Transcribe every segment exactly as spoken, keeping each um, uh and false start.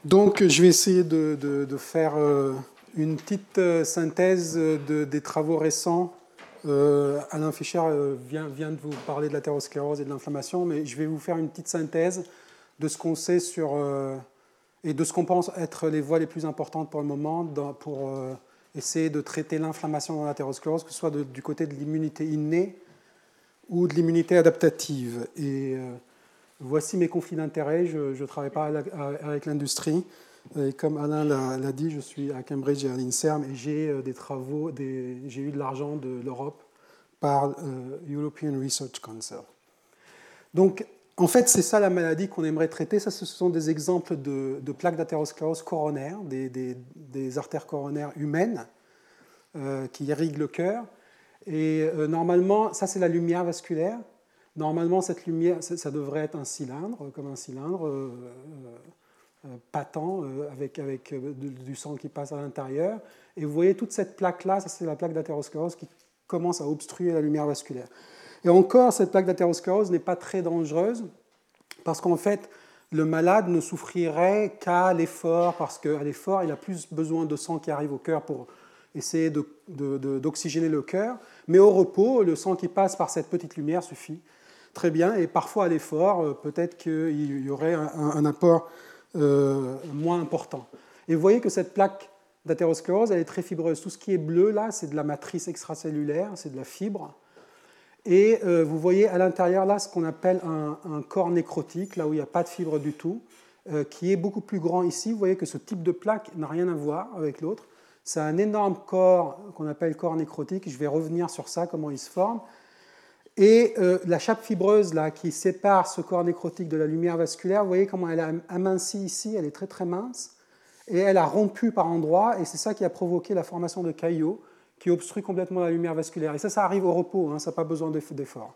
Donc, je vais essayer de, de, de faire euh, une petite euh, synthèse de, des travaux récents. Euh, Alain Fischer euh, vient, vient de vous parler de l'athérosclérose et de l'inflammation, mais je vais vous faire une petite synthèse de ce qu'on sait sur, euh, et de ce qu'on pense être les voies les plus importantes pour le moment dans, pour euh, essayer de traiter l'inflammation dans l'athérosclérose, que ce soit de, du côté de l'immunité innée ou de l'immunité adaptative. Et euh, voici mes conflits d'intérêts. Je ne travaille pas avec l'industrie. Et comme Alain l'a dit, je suis à Cambridge et à l'INSERM et j'ai des travaux, j'ai eu de l'argent de l'Europe par euh, European Research Council. Donc, en fait, c'est ça la maladie qu'on aimerait traiter. Ça, ce sont des exemples de, de plaques d'athérosclérose coronaire, des, des, des artères coronaires humaines euh, qui irriguent le cœur. Et euh, normalement, ça, c'est la lumière vasculaire. Normalement, cette lumière, ça devrait être un cylindre, comme un cylindre euh, euh, patent, euh, avec, avec euh, du sang qui passe à l'intérieur. Et vous voyez toute cette plaque-là, ça c'est la plaque d'athérosclérose qui commence à obstruer la lumière vasculaire. Et encore, cette plaque d'athérosclérose n'est pas très dangereuse, parce qu'en fait, le malade ne souffrirait qu'à l'effort, parce qu'à l'effort, il a plus besoin de sang qui arrive au cœur pour essayer de, de, de, d'oxygéner le cœur. Mais au repos, le sang qui passe par cette petite lumière suffit. Très bien, et parfois à l'effort, peut-être qu'il y aurait un, un apport euh, moins important. Et vous voyez que cette plaque d'athérosclérose, elle est très fibreuse. Tout ce qui est bleu, là, c'est de la matrice extracellulaire, c'est de la fibre. Et euh, vous voyez à l'intérieur, là, ce qu'on appelle un, un corps nécrotique, là où il n'y a pas de fibre du tout, euh, qui est beaucoup plus grand ici. Vous voyez que ce type de plaque n'a rien à voir avec l'autre. C'est un énorme corps qu'on appelle corps nécrotique. Je vais revenir sur ça, comment il se forme. Et euh, la chape fibreuse là, qui sépare ce corps nécrotique de la lumière vasculaire, vous voyez comment elle a aminci ici, elle est très très mince, et elle a rompu par endroits, et c'est ça qui a provoqué la formation de caillots qui obstruent complètement la lumière vasculaire. Et ça, ça arrive au repos, hein, ça n'a pas besoin d'effort.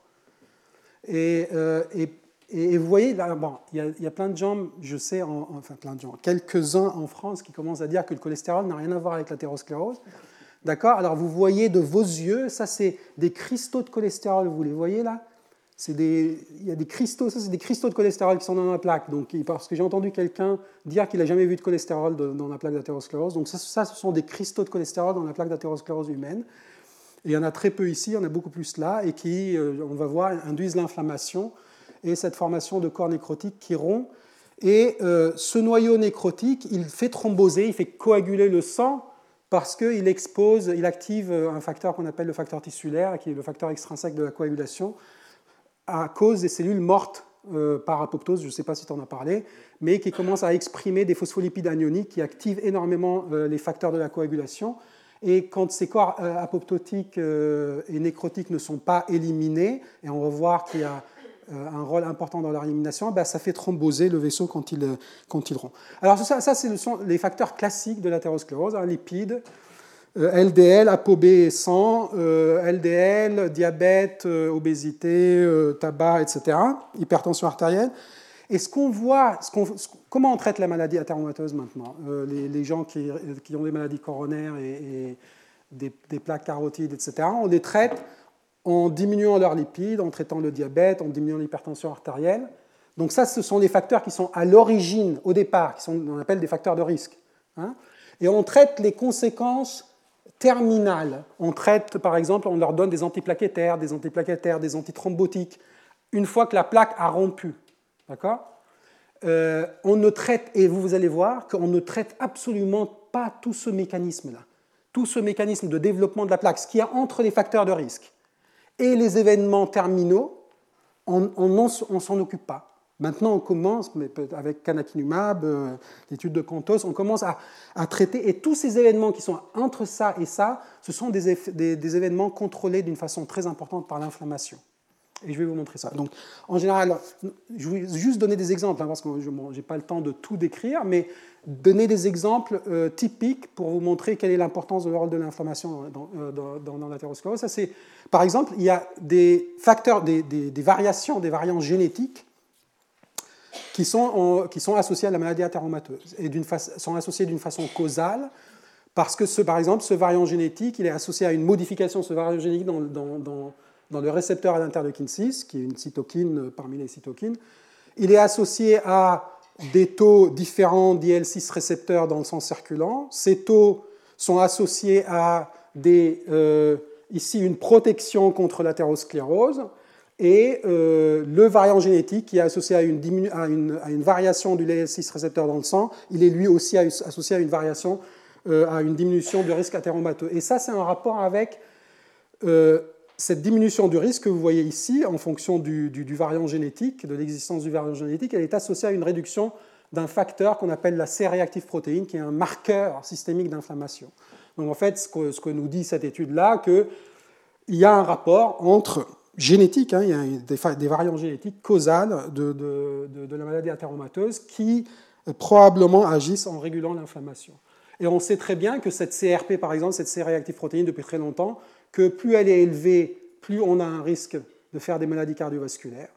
Et, euh, et, et vous voyez, là, bon, il y, a, il y a plein de gens, je sais, en, enfin plein de gens, quelques-uns en France qui commencent à dire que le cholestérol n'a rien à voir avec l'athérosclérose. D'accord ? Alors vous voyez de vos yeux, ça c'est des cristaux de cholestérol, vous les voyez là ? C'est des, il y a des cristaux, ça c'est des cristaux de cholestérol qui sont dans la plaque. Donc, parce que j'ai entendu quelqu'un dire qu'il n'a jamais vu de cholestérol dans la plaque d'athérosclérose. Donc ça, ça, ce sont des cristaux de cholestérol dans la plaque d'athérosclérose humaine. Et il y en a très peu ici, il y en a beaucoup plus là, et qui, on va voir, induisent l'inflammation et cette formation de corps nécrotique qui rompt. Et euh, ce noyau nécrotique, il fait thromboser, il fait coaguler le sang, parce qu'il expose, il active un facteur qu'on appelle le facteur tissulaire, qui est le facteur extrinsèque de la coagulation, à cause des cellules mortes euh, par apoptose, je ne sais pas si tu en as parlé, mais qui commencent à exprimer des phospholipides anioniques qui activent énormément euh, les facteurs de la coagulation. Et quand ces corps euh, apoptotiques euh, et nécrotiques ne sont pas éliminés, et on va voir qu'il y a euh, un rôle important dans leur élimination, ben, ça fait thromboser le vaisseau quand il, quand il rompt. Alors ça, ça ce sont les facteurs classiques de l'athérosclérose, hein, lipides, euh, L D L, ApoB et sang, euh, L D L, diabète, euh, obésité, euh, tabac, et cetera, hypertension artérielle. Et ce qu'on voit, ce qu'on, ce, comment on traite la maladie athéromateuse maintenant euh, les, les gens qui, qui ont des maladies coronaires et, et des, des plaques carotides, et cetera, on les traite en diminuant leurs lipides, en traitant le diabète, en diminuant l'hypertension artérielle. Donc ça, ce sont les facteurs qui sont à l'origine, au départ, qui sont, on appelle des facteurs de risque. Hein, et on traite les conséquences terminales. On traite, par exemple, on leur donne des antiplaquettaires, des antiplaquettaires, des antithrombotiques, une fois que la plaque a rompu. D'accord ? euh, On ne traite, et vous, vous allez voir, qu'on ne traite absolument pas tout ce mécanisme-là. Tout ce mécanisme de développement de la plaque, ce qu'il y a entre les facteurs de risque et les événements terminaux, on ne s'en occupe pas. Maintenant, on commence, mais avec canakinumab, euh, l'étude de Cantos, on commence à, à traiter, et tous ces événements qui sont entre ça et ça, ce sont des, des, des événements contrôlés d'une façon très importante par l'inflammation. Et je vais vous montrer ça. Donc, en général, je vais juste donner des exemples, hein, parce que je n'ai pas le temps de tout décrire, mais donner des exemples euh, typiques pour vous montrer quelle est l'importance du rôle de l'inflammation dans, dans, dans, dans l'athérosclérose. Ça, c'est, par exemple, il y a des facteurs, des, des, des variations, des variants génétiques qui sont, en, qui sont associés à la maladie athéromateuse et d'une fa- sont associés d'une façon causale, parce que, ce, par exemple, ce variant génétique, il est associé à une modification de ce variant génétique dans, dans, dans dans le récepteur à l'interleukine six, qui est une cytokine parmi les cytokines. Il est associé à des taux différents d'I L six récepteurs dans le sang circulant. Ces taux sont associés à des, euh, ici une protection contre l'athérosclérose et euh, le variant génétique qui est associé à une, diminu- à une, à une variation du I L six récepteur dans le sang, il est lui aussi associé à une variation, euh, à une diminution du risque athéromateux. Et ça, c'est un rapport avec euh, cette diminution du risque que vous voyez ici en fonction du, du, du variant génétique, de l'existence du variant génétique, elle est associée à une réduction d'un facteur qu'on appelle la C-réactive protéine, qui est un marqueur systémique d'inflammation. Donc en fait, ce que, ce que nous dit cette étude-là, qu'il y a un rapport entre génétique, hein, il y a des, des variants génétiques causales de, de, de, de la maladie athéromateuse qui euh, probablement agissent en régulant l'inflammation. Et on sait très bien que cette C R P, par exemple, cette C-réactive protéine, depuis très longtemps, que plus elle est élevée, plus on a un risque de faire des maladies cardiovasculaires.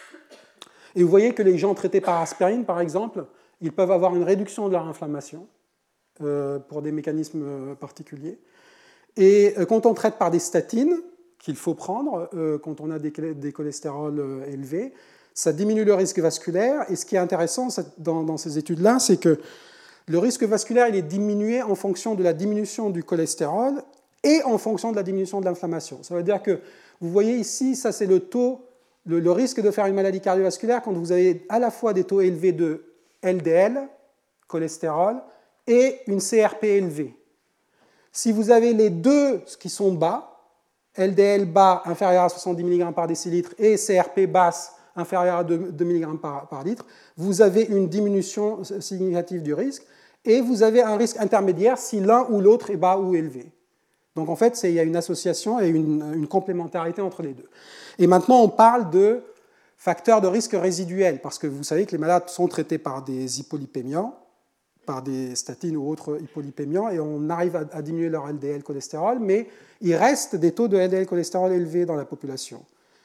Et vous voyez que les gens traités par aspirine, par exemple, ils peuvent avoir une réduction de leur inflammation euh, pour des mécanismes euh, particuliers. Et euh, quand on traite par des statines, qu'il faut prendre euh, quand on a des, des cholestérols euh, élevés, ça diminue le risque vasculaire. Et ce qui est intéressant dans, dans ces études-là, c'est que le risque vasculaire il est diminué en fonction de la diminution du cholestérol et en fonction de la diminution de l'inflammation. Ça veut dire que, vous voyez ici, ça c'est le taux, le, le risque de faire une maladie cardiovasculaire quand vous avez à la fois des taux élevés de L D L, cholestérol, et une C R P élevée. Si vous avez les deux qui sont bas, L D L bas inférieur à soixante-dix milligrammes par décilitre et C R P basse inférieure à deux milligrammes par, par litre, vous avez une diminution significative du risque et vous avez un risque intermédiaire si l'un ou l'autre est bas ou élevé. Donc en fait, il y a une association et une, une complémentarité entre les deux. Et maintenant, on parle de facteurs de risque résiduels, parce que vous savez que les malades sont traités par des hypolipémiants, par des statines ou autres hypolipémiants, et on arrive à, à diminuer leur L D L cholestérol, mais il reste des taux de L D L cholestérol élevés dans la population.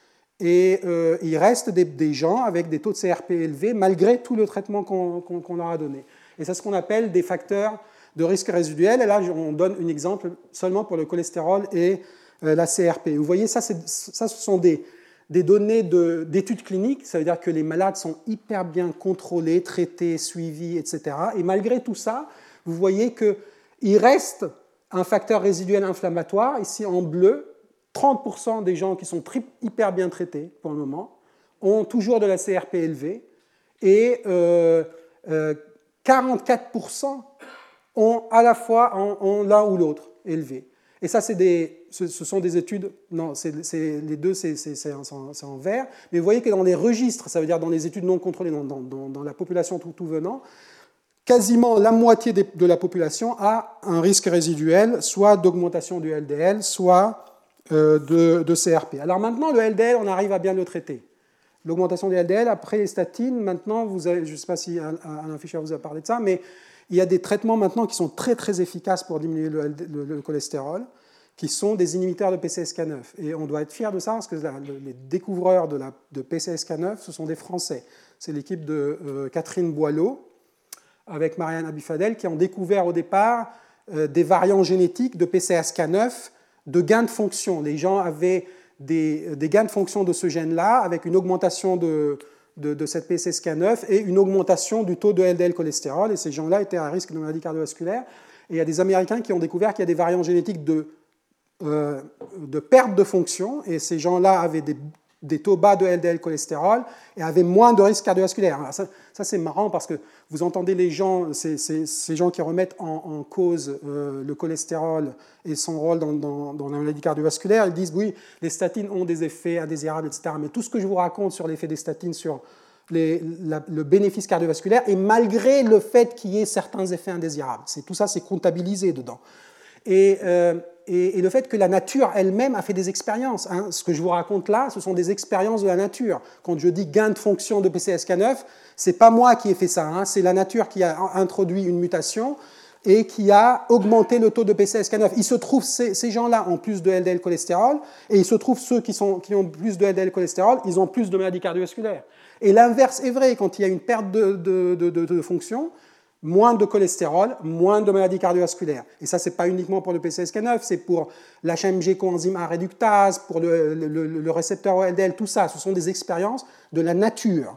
Et euh, il reste des, des gens avec des taux de C R P élevés, malgré tout le traitement qu'on, qu'on, qu'on leur a donné. Et c'est ce qu'on appelle des facteurs de risque résiduel. Et là, on donne un exemple seulement pour le cholestérol et euh, la C R P. Vous voyez, ça, c'est, ça ce sont des, des données de, d'études cliniques. Ça veut dire que les malades sont hyper bien contrôlés, traités, suivis, et cetera. Et malgré tout ça, vous voyez qu'il reste un facteur résiduel inflammatoire, ici en bleu. trente pour cent des gens qui sont tri- hyper bien traités pour le moment ont toujours de la C R P élevée et euh, euh, quarante-quatre pour cent ont à la fois en, en l'un ou l'autre élevé. Et ça, c'est des, ce, ce sont des études, non, c'est, c'est, les deux, c'est, c'est, c'est, en, c'est en vert, mais vous voyez que dans les registres, ça veut dire dans les études non contrôlées, dans, dans, dans la population tout, tout venant, quasiment la moitié de la population a un risque résiduel, soit d'augmentation du L D L, soit euh, de, de C R P. Alors maintenant, le L D L, on arrive à bien le traiter. L'augmentation du L D L, après les statines, maintenant, vous avez, je ne sais pas si Alain Fischer vous a parlé de ça, mais il y a des traitements maintenant qui sont très très efficaces pour diminuer le, le, le cholestérol, qui sont des inhibiteurs de P C S K neuf. Et on doit être fier de ça, parce que la, les découvreurs de, la, de P C S K neuf, ce sont des Français. C'est l'équipe de euh, Catherine Boileau, avec Marianne Abifadel, qui ont découvert au départ euh, des variants génétiques de P C S K neuf de gains de fonction. Les gens avaient des, des gains de fonction de ce gène-là, avec une augmentation de, de, de cette P C S K neuf et une augmentation du taux de L D L cholestérol, et ces gens-là étaient à risque de maladie cardiovasculaire. Et il y a des Américains qui ont découvert qu'il y a des variants génétiques de, euh, de perte de fonction, et ces gens-là avaient des des taux bas de L D L cholestérol et avaient moins de risque cardiovasculaire. Alors ça, ça, c'est marrant parce que vous entendez les gens, ces, ces, ces gens qui remettent en, en cause euh, le cholestérol et son rôle dans, dans, dans la maladie cardiovasculaire, ils disent oui, les statines ont des effets indésirables, et cetera. Mais tout ce que je vous raconte sur l'effet des statines sur les, la, le bénéfice cardiovasculaire, et malgré le fait qu'il y ait certains effets indésirables. C'est, tout ça, c'est comptabilisé dedans. Et, euh, et, et le fait que la nature elle-même a fait des expériences. Hein. Ce que je vous raconte là, ce sont des expériences de la nature. Quand je dis gain de fonction de P C S K neuf, ce n'est pas moi qui ai fait ça. Hein. C'est la nature qui a introduit une mutation et qui a augmenté le taux de P C S K neuf. Il se trouve ces, ces gens-là ont plus de L D L cholestérol, et il se trouve ceux qui, sont, qui ont plus de L D L cholestérol, ils ont plus de maladies cardiovasculaires. Et l'inverse est vrai. Quand il y a une perte de, de, de, de, de fonction, moins de cholestérol, moins de maladies cardiovasculaires. Et ça, ce n'est pas uniquement pour le P C S K neuf, c'est pour l'H M G coenzyme A réductase, pour le, le, le récepteur L D L, tout ça. Ce sont des expériences de la nature.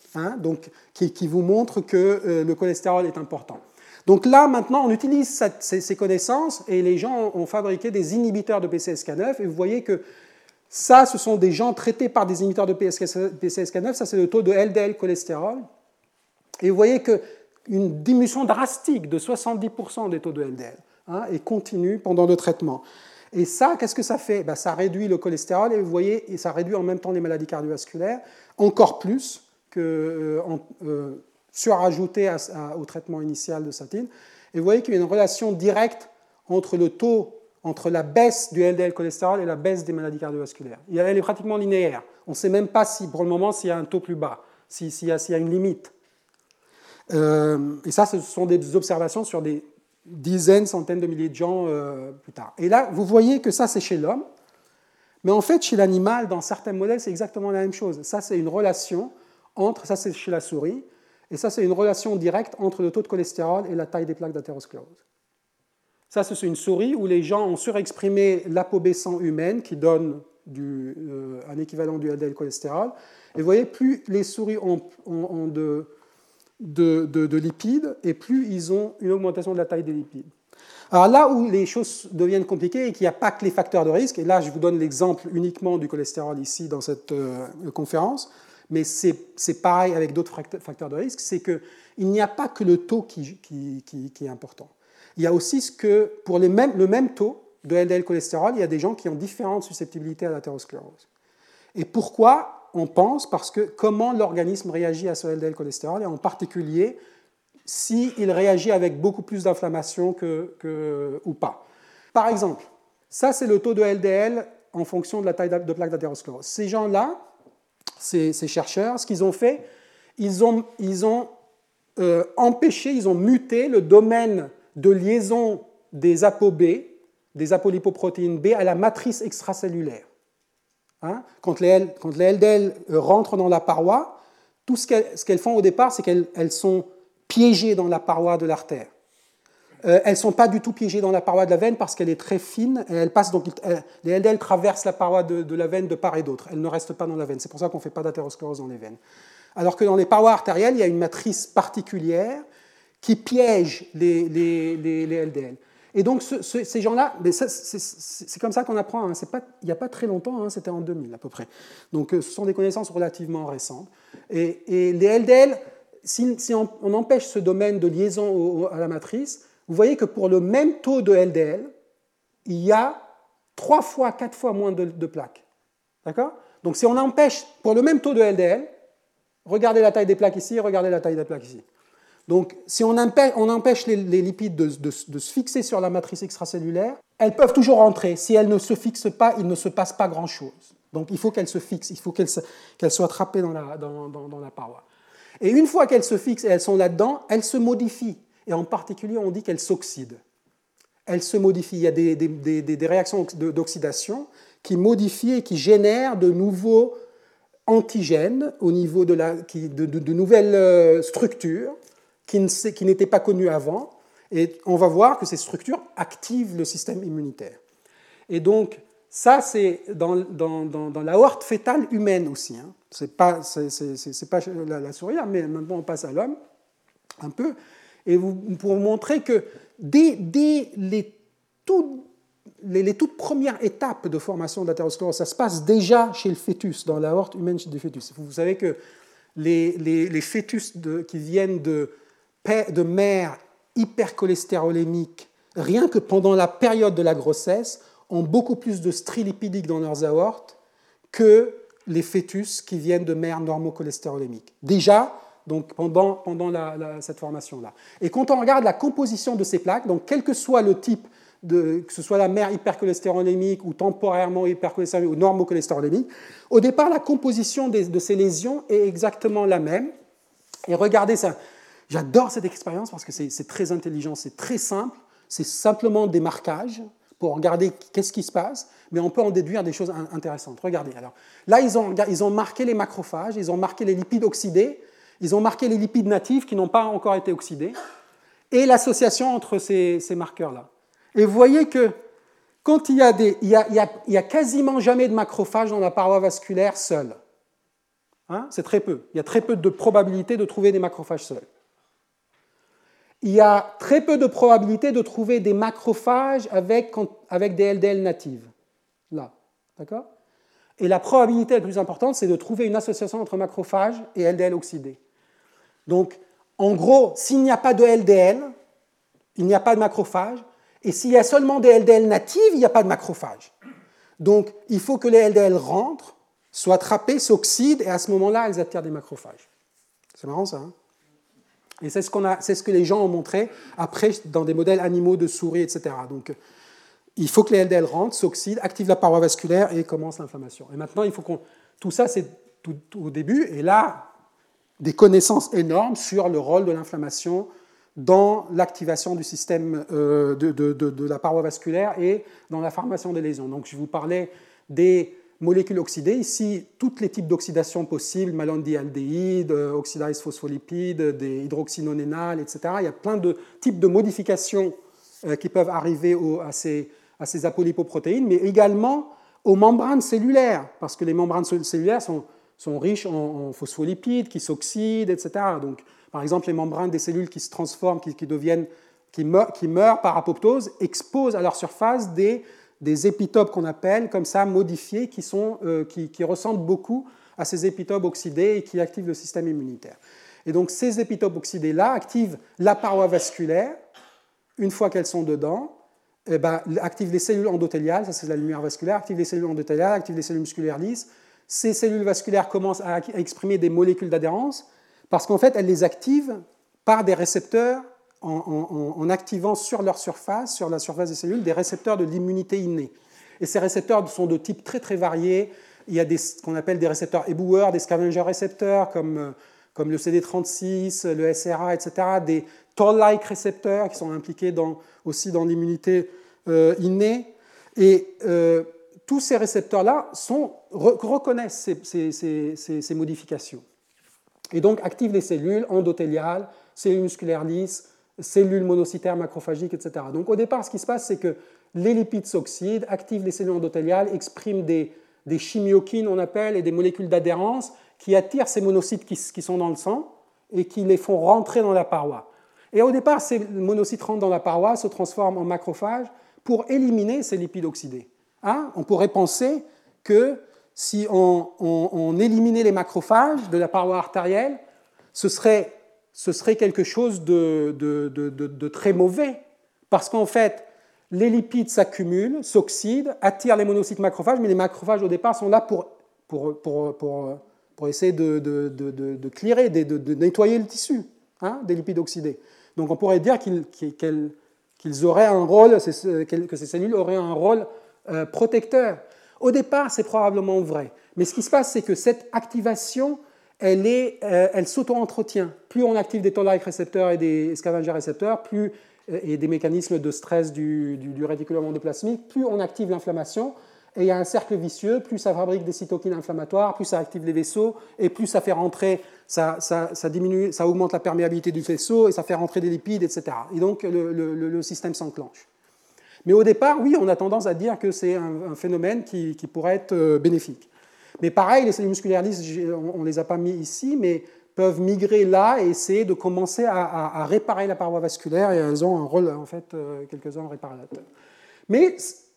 hein, donc, qui, qui vous montre que euh, le cholestérol est important. Donc là, maintenant, on utilise cette, ces, ces connaissances et les gens ont, ont fabriqué des inhibiteurs de P C S K neuf et vous voyez que ça, ce sont des gens traités par des inhibiteurs de P C S K neuf, ça c'est le taux de L D L cholestérol. Et vous voyez qu'une diminution drastique de soixante-dix pour cent des taux de L D L hein, et continue pendant le traitement. Et ça, qu'est-ce que ça fait? Ben, ça réduit le cholestérol et vous voyez, et ça réduit en même temps les maladies cardiovasculaires, encore plus que euh, en, euh, surajouté à, à, au traitement initial de statine. Et vous voyez qu'il y a une relation directe entre le taux, entre la baisse du L D L cholestérol et la baisse des maladies cardiovasculaires. Elle est pratiquement linéaire. On ne sait même pas si, pour le moment s'il y a un taux plus bas, s'il si y, si y a une limite. Euh, et ça, ce sont des observations sur des dizaines, centaines de milliers de gens euh, plus tard. Et là, vous voyez que ça, c'est chez l'homme. Mais en fait, chez l'animal, dans certains modèles, c'est exactement la même chose. Ça, c'est une relation entre, ça c'est chez la souris, et ça, c'est une relation directe entre le taux de cholestérol et la taille des plaques d'athérosclérose. Ça, c'est une souris où les gens ont surexprimé l'A P O B cent humaine, qui donne du, euh, un équivalent du L D L cholestérol. Et vous voyez, plus les souris ont, ont, ont de... De, de, de lipides, et plus ils ont une augmentation de la taille des lipides. Alors là où les choses deviennent compliquées et qu'il n'y a pas que les facteurs de risque, et là je vous donne l'exemple uniquement du cholestérol ici dans cette euh, conférence, mais c'est, c'est pareil avec d'autres facteurs de risque, c'est qu'il n'y a pas que le taux qui, qui, qui, qui est important. Il y a aussi ce que, pour les mêmes, le même taux de L D L cholestérol, il y a des gens qui ont différentes susceptibilités à l'athérosclérose. Et pourquoi? On pense parce que comment l'organisme réagit à ce L D L cholestérol, et en particulier s'il réagit avec beaucoup plus d'inflammation que, que, ou pas. Par exemple, ça c'est le taux de L D L en fonction de la taille de plaque d'athérosclérose. Ces gens-là, ces, ces chercheurs, ce qu'ils ont fait, ils ont, ils ont euh, empêché, ils ont muté le domaine de liaison des A P O B, des apolipoprotéines B, à la matrice extracellulaire. Hein, quand, les, quand les L D L rentrent dans la paroi, tout ce qu'elles, ce qu'elles font au départ, c'est qu'elles elles sont piégées dans la paroi de l'artère. Euh, elles ne sont pas du tout piégées dans la paroi de la veine parce qu'elle est très fine. Et elles passent, donc, elles, les L D L traversent la paroi de, de la veine de part et d'autre. Elles ne restent pas dans la veine. C'est pour ça qu'on ne fait pas d'athérosclérose dans les veines. Alors que dans les parois artérielles, il y a une matrice particulière qui piège les, les, les, les L D L. Et donc, ce, ce, ces gens-là, c'est, c'est, c'est comme ça qu'on apprend. Hein, c'est pas, il n'y a pas très longtemps, hein, c'était en deux mille à peu près. Donc, ce sont des connaissances relativement récentes. Et, et les L D L, si, si on, on empêche ce domaine de liaison au, à la matrice, vous voyez que pour le même taux de L D L, il y a trois fois, quatre fois moins de, de plaques. D'accord? Donc, si on empêche, pour le même taux de L D L, regardez la taille des plaques ici, regardez la taille des plaques ici. Donc, si on empêche, on empêche les, les lipides de, de, de se fixer sur la matrice extracellulaire, elles peuvent toujours rentrer. Si elles ne se fixent pas, il ne se passe pas grand-chose. Donc, il faut qu'elles se fixent, il faut qu'elles, qu'elles soient trappées dans la, dans, dans, dans la paroi. Et une fois qu'elles se fixent et elles sont là-dedans, elles se modifient. Et en particulier, on dit qu'elles s'oxydent. Elles se modifient. Il y a des, des, des, des réactions d'oxydation qui modifient et qui génèrent de nouveaux antigènes au niveau de, la, de, de, de nouvelles structures qui n'étaient pas connues avant, et on va voir que ces structures activent le système immunitaire. Et donc, ça, c'est dans, dans, dans, dans l'aorte fétale humaine aussi. Hein. Ce n'est pas, c'est, c'est, c'est pas la, la souris, mais maintenant on passe à l'homme, un peu, et vous, pour vous montrer que dès, dès les, tout, les, les toutes premières étapes de formation de l'athérosclérose, ça se passe déjà chez le fœtus, dans l'aorte humaine du fœtus. Vous savez que les, les, les fœtus de, qui viennent de de mères hypercholestérolémiques, rien que pendant la période de la grossesse, ont beaucoup plus de stries lipidiques dans leurs aortes que les fœtus qui viennent de mères normocholestérolémiques. Déjà, donc pendant, pendant la, la, cette formation-là. Et quand on regarde la composition de ces plaques, donc quel que soit le type, de, que ce soit la mère hypercholestérolémique ou temporairement hypercholestérolémique ou normocholestérolémique, au départ, la composition des, de ces lésions est exactement la même. Et regardez ça. J'adore cette expérience parce que c'est, c'est très intelligent, c'est très simple, c'est simplement des marquages pour regarder qu'est-ce qui se passe, mais on peut en déduire des choses intéressantes. Regardez, alors, là, ils ont, ils ont marqué les macrophages, ils ont marqué les lipides oxydés, ils ont marqué les lipides natifs qui n'ont pas encore été oxydés, et l'association entre ces, ces marqueurs-là. Et vous voyez que quand il y a des, il y a, il y a, il y a quasiment jamais de macrophages dans la paroi vasculaire seule. Hein, c'est très peu. Il y a très peu de probabilité de trouver des macrophages seuls. Il y a très peu de probabilité de trouver des macrophages avec, avec des L D L natives. Là. D'accord ? Et la probabilité la plus importante, c'est de trouver une association entre macrophages et L D L oxydés. Donc, en gros, s'il n'y a pas de L D L, il n'y a pas de macrophage. Et s'il y a seulement des L D L natives, il n'y a pas de macrophage. Donc, il faut que les L D L rentrent, soient attrapées, s'oxydent, et à ce moment-là, elles attirent des macrophages. C'est marrant, ça, hein ? Et c'est ce, qu'on a, c'est ce que les gens ont montré après dans des modèles animaux de souris, et cetera. Donc, il faut que les L D L rentrent, s'oxydent, activent la paroi vasculaire et commencent l'inflammation. Et maintenant, il faut qu'on... Tout ça, c'est tout, tout au début. Et là, des connaissances énormes sur le rôle de l'inflammation dans l'activation du système euh, de, de, de, de la paroi vasculaire et dans la formation des lésions. Donc, je vous parlais des molécules oxydées. Ici, tous les types d'oxydation possibles, malondialdéhyde, oxydase phospholipides, des hydroxynonénales, et cetera. Il y a plein de types de modifications euh, qui peuvent arriver au, à, ces, à ces apolipoprotéines, mais également aux membranes cellulaires, parce que les membranes cellulaires sont, sont riches en, en phospholipides qui s'oxydent, et cetera. Donc, par exemple, les membranes des cellules qui se transforment, qui, qui, deviennent, qui, meurent, qui meurent par apoptose, exposent à leur surface des des épitopes qu'on appelle comme ça modifiés qui, sont, euh, qui, qui ressemblent beaucoup à ces épitopes oxydés et qui activent le système immunitaire. Et donc ces épitopes oxydés-là activent la paroi vasculaire, une fois qu'elles sont dedans, eh ben, activent les cellules endothéliales, ça c'est la lumière vasculaire, activent les cellules endothéliales, activent les cellules musculaires lisses. Ces cellules vasculaires commencent à exprimer des molécules d'adhérence parce qu'en fait elles les activent par des récepteurs En, en, en activant sur leur surface, sur la surface des cellules, des récepteurs de l'immunité innée. Et ces récepteurs sont de type très très variés. Il y a des, ce qu'on appelle des récepteurs éboueurs, des scavenger récepteurs comme, comme le C D trente-six, le S R A, et cetera, des toll-like récepteurs qui sont impliqués dans, aussi dans l'immunité euh, innée. Et euh, tous ces récepteurs-là sont, re, reconnaissent ces, ces, ces, ces, ces modifications. Et donc activent les cellules endothéliales, cellules musculaires lisses, cellules monocytaires macrophagiques, et cetera. Donc au départ, ce qui se passe, c'est que les lipides s'oxydent, activent les cellules endothéliales, expriment des, des chimiokines, on appelle, et des molécules d'adhérence qui attirent ces monocytes qui, qui sont dans le sang et qui les font rentrer dans la paroi. Et au départ, ces monocytes rentrent dans la paroi, se transforment en macrophages pour éliminer ces lipides oxydés. Hein? On pourrait penser que si on, on, on éliminait les macrophages de la paroi artérielle, ce serait ce serait quelque chose de, de, de, de, de très mauvais, parce qu'en fait, les lipides s'accumulent, s'oxydent, attirent les monocytes macrophages, mais les macrophages au départ sont là pour, pour, pour, pour, pour essayer de, de, de, de clearer, de, de nettoyer le tissu hein, des lipides oxydés. Donc on pourrait dire qu'ils, qu'ils, qu'ils auraient un rôle, que ces cellules auraient un rôle euh, protecteur. Au départ, c'est probablement vrai, mais ce qui se passe, c'est que cette activation elle, est, euh, elle s'auto-entretient. Plus on active des toll-like récepteurs et des scavenger récepteurs, plus, euh, et des mécanismes de stress du, du, du réticulum endoplasmique, plus on active l'inflammation, et il y a un cercle vicieux, plus ça fabrique des cytokines inflammatoires, plus ça active les vaisseaux, et plus ça fait rentrer, ça, ça, ça, diminue, ça augmente la perméabilité du vaisseau, et ça fait rentrer des lipides, et cetera. Et donc le, le, le système s'enclenche. Mais au départ, oui, on a tendance à dire que c'est un, un phénomène qui, qui pourrait être euh, bénéfique. Mais pareil, les cellules musculaires lisses, on ne les a pas mis ici, mais peuvent migrer là et essayer de commencer à, à, à réparer la paroi vasculaire, et elles ont un rôle, en fait, euh, quelques-uns réparateur. Mais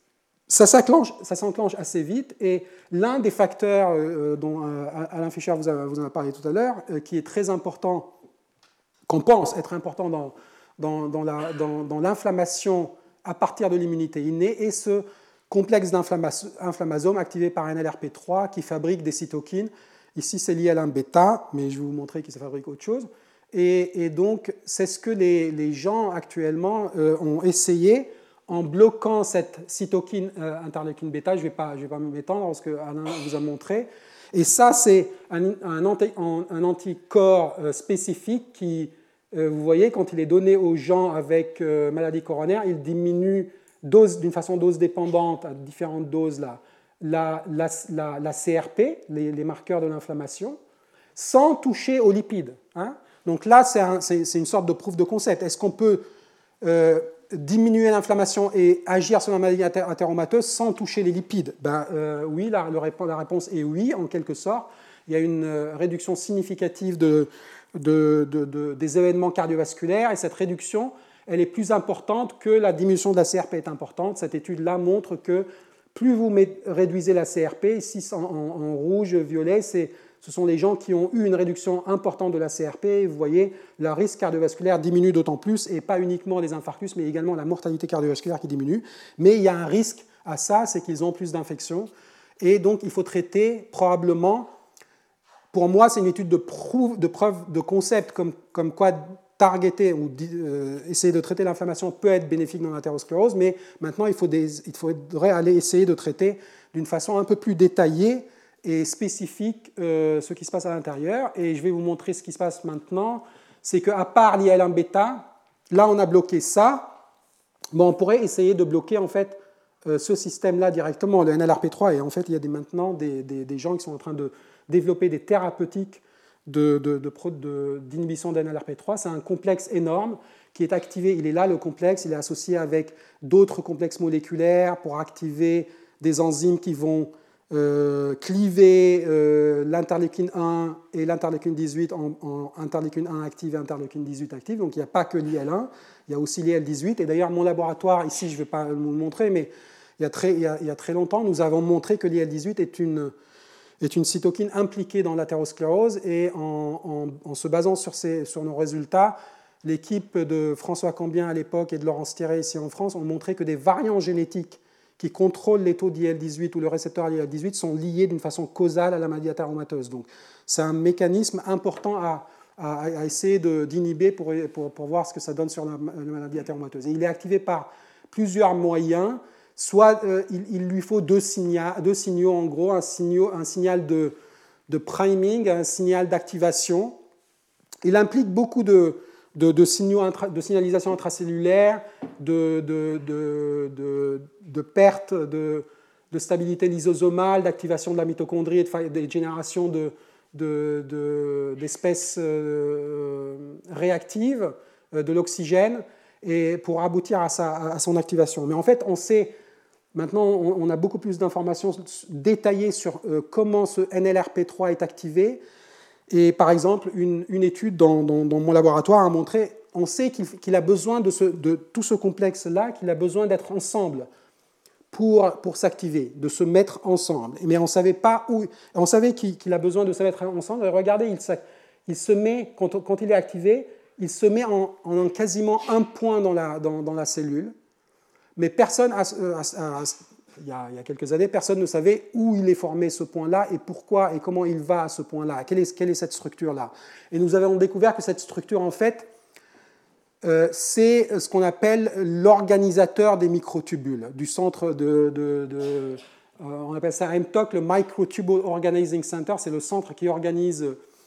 ça s'enclenche, ça s'enclenche assez vite, et l'un des facteurs euh, dont euh, Alain Fischer vous, a, vous en a parlé tout à l'heure, euh, qui est très important, qu'on pense être important dans, dans, dans, la, dans, dans l'inflammation à partir de l'immunité innée, est ce complexe d'inflammasome activé par un N L R P trois qui fabrique des cytokines. Ici, c'est l'I L un bêta, mais je vais vous montrer que ça fabrique autre chose. Et, et donc, c'est ce que les, les gens actuellement euh, ont essayé en bloquant cette cytokine euh, interleukine bêta. Je ne vais pas, je vais pas m'étendre parce que Alain vous a montré. Et ça, c'est un, un, anti, un anticorps euh, spécifique qui, euh, vous voyez, quand il est donné aux gens avec euh, maladie coronaire, il diminue dose, d'une façon dose dépendante à différentes doses là, la, la, la, la C R P, les, les marqueurs de l'inflammation, sans toucher aux lipides. Hein. Donc là, c'est, un, c'est, c'est une sorte de proof de concept. Est-ce qu'on peut euh, diminuer l'inflammation et agir sur la maladie athéromateuse sans toucher les lipides? Ben, euh, oui, la, la réponse est oui, en quelque sorte. il y a une réduction significative de, de, de, de, des événements cardiovasculaires, et cette réduction, elle est plus importante que la diminution de la C R P est importante. Cette étude-là montre que plus vous réduisez la C R P, ici en, en, en rouge, violet, c'est, ce sont les gens qui ont eu une réduction importante de la C R P. Vous voyez, le risque cardiovasculaire diminue d'autant plus, et pas uniquement les infarctus, mais également la mortalité cardiovasculaire qui diminue. Mais il y a un risque à ça, c'est qu'ils ont plus d'infections. Et donc, il faut traiter probablement, pour moi, c'est une étude de, preuve, de preuve de concept, comme, comme quoi targeter ou euh, essayer de traiter l'inflammation peut être bénéfique dans l'athérosclérose, mais maintenant, il, faut des, il faudrait aller essayer de traiter d'une façon un peu plus détaillée et spécifique euh, ce qui se passe à l'intérieur. Et je vais vous montrer ce qui se passe maintenant. C'est qu'à part l'I L un bêta, là, on a bloqué ça. Bon, on pourrait essayer de bloquer, en fait, euh, ce système-là directement, le N L R P trois. Et en fait, il y a des, maintenant des, des, des gens qui sont en train de développer des thérapeutiques de, de, de, de, d'inhibition de N L R P trois. C'est un complexe énorme qui est activé. Il est là, le complexe. Il est associé avec d'autres complexes moléculaires pour activer des enzymes qui vont euh, cliver euh, l'interleukine un et l'interleukine dix-huit en, en interleukine un active et interleukine dix-huit active. Donc, il n'y a pas que l'I L un, il y a aussi l'I L dix-huit. Et d'ailleurs, mon laboratoire, ici, je ne vais pas vous le montrer, mais il y a très, il y a, il y a très longtemps, nous avons montré que l'I L dix-huit est une... est une cytokine impliquée dans l'athérosclérose, et en, en, en se basant sur, ces, sur nos résultats, l'équipe de François Cambien à l'époque et de Laurence Thierry ici en France ont montré que des variants génétiques qui contrôlent les taux d'I L dix-huit ou le récepteur I L dix-huit sont liés d'une façon causale à la maladie athéromateuse. Donc c'est un mécanisme important à, à, à essayer de, d'inhiber pour, pour, pour voir ce que ça donne sur la, la maladie athéromateuse. Et il est activé par plusieurs moyens. Soit euh, il, il lui faut deux, signa, deux signaux, en gros, un, signaux, un signal de, de priming, un signal d'activation. Il implique beaucoup de, de, de, signaux intra, de signalisation intracellulaire, de, de, de, de, de perte de, de stabilité lysosomale, d'activation de la mitochondrie et de, de génération de, de, de, d'espèces euh, réactives de l'oxygène, et pour aboutir à, sa, à son activation. Mais en fait, on sait... Maintenant, on a beaucoup plus d'informations détaillées sur comment ce N L R P trois est activé. Et par exemple, une, une étude dans, dans, dans mon laboratoire a montré, on sait qu'il, qu'il a besoin de, ce, de tout ce complexe-là, qu'il a besoin d'être ensemble pour, pour s'activer, de se mettre ensemble. Mais on savait pas où, on savait qu'il, qu'il a besoin de se mettre ensemble. Et regardez, il, il se met, quand, quand il est activé, il se met en, en quasiment un point dans la, dans, dans la cellule. Mais personne, à, à, à, il, y a, il y a quelques années, personne ne savait où il est formé ce point-là et pourquoi et comment il va à ce point-là. Quelle est, quelle est cette structure-là? Et nous avons découvert que cette structure, en fait, euh, c'est ce qu'on appelle l'organisateur des microtubules, du centre de... de, de euh, on appelle ça M T O C, le Microtubule Organizing Center. C'est le centre qui organise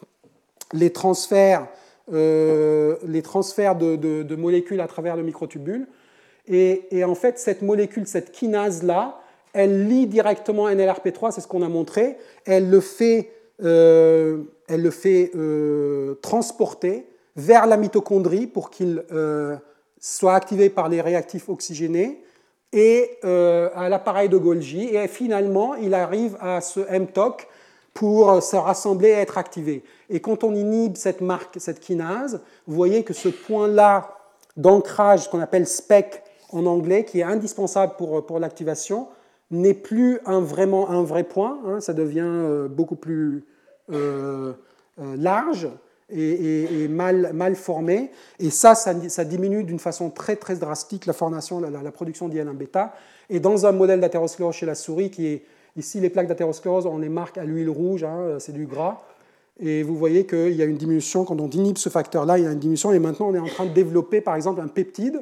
les transferts, euh, les transferts de, de, de molécules à travers le microtubule. Et, et en fait, cette molécule, cette kinase-là, elle lie directement N L R P trois, c'est ce qu'on a montré. Elle le fait, euh, elle le fait euh, transporter vers la mitochondrie pour qu'il euh, soit activé par les réactifs oxygénés et euh, à l'appareil de Golgi. Et finalement, il arrive à ce M T O C pour se rassembler et être activé. Et quand on inhibe cette marque, cette kinase, vous voyez que ce point-là d'ancrage, qu'on appelle spec en anglais, qui est indispensable pour, pour l'activation, n'est plus un, vraiment un vrai point, hein, ça devient euh, beaucoup plus euh, euh, large et, et, et mal, mal formé, et ça, ça, ça diminue d'une façon très, très drastique la formation, la, la production d'I L un bêta, et dans un modèle d'athérosclérose chez la souris, qui est ici les plaques d'athérosclérose, on les marque à l'huile rouge, hein, c'est du gras, et vous voyez qu'il y a une diminution, quand on inhibe ce facteur-là, il y a une diminution, et maintenant on est en train de développer par exemple un peptide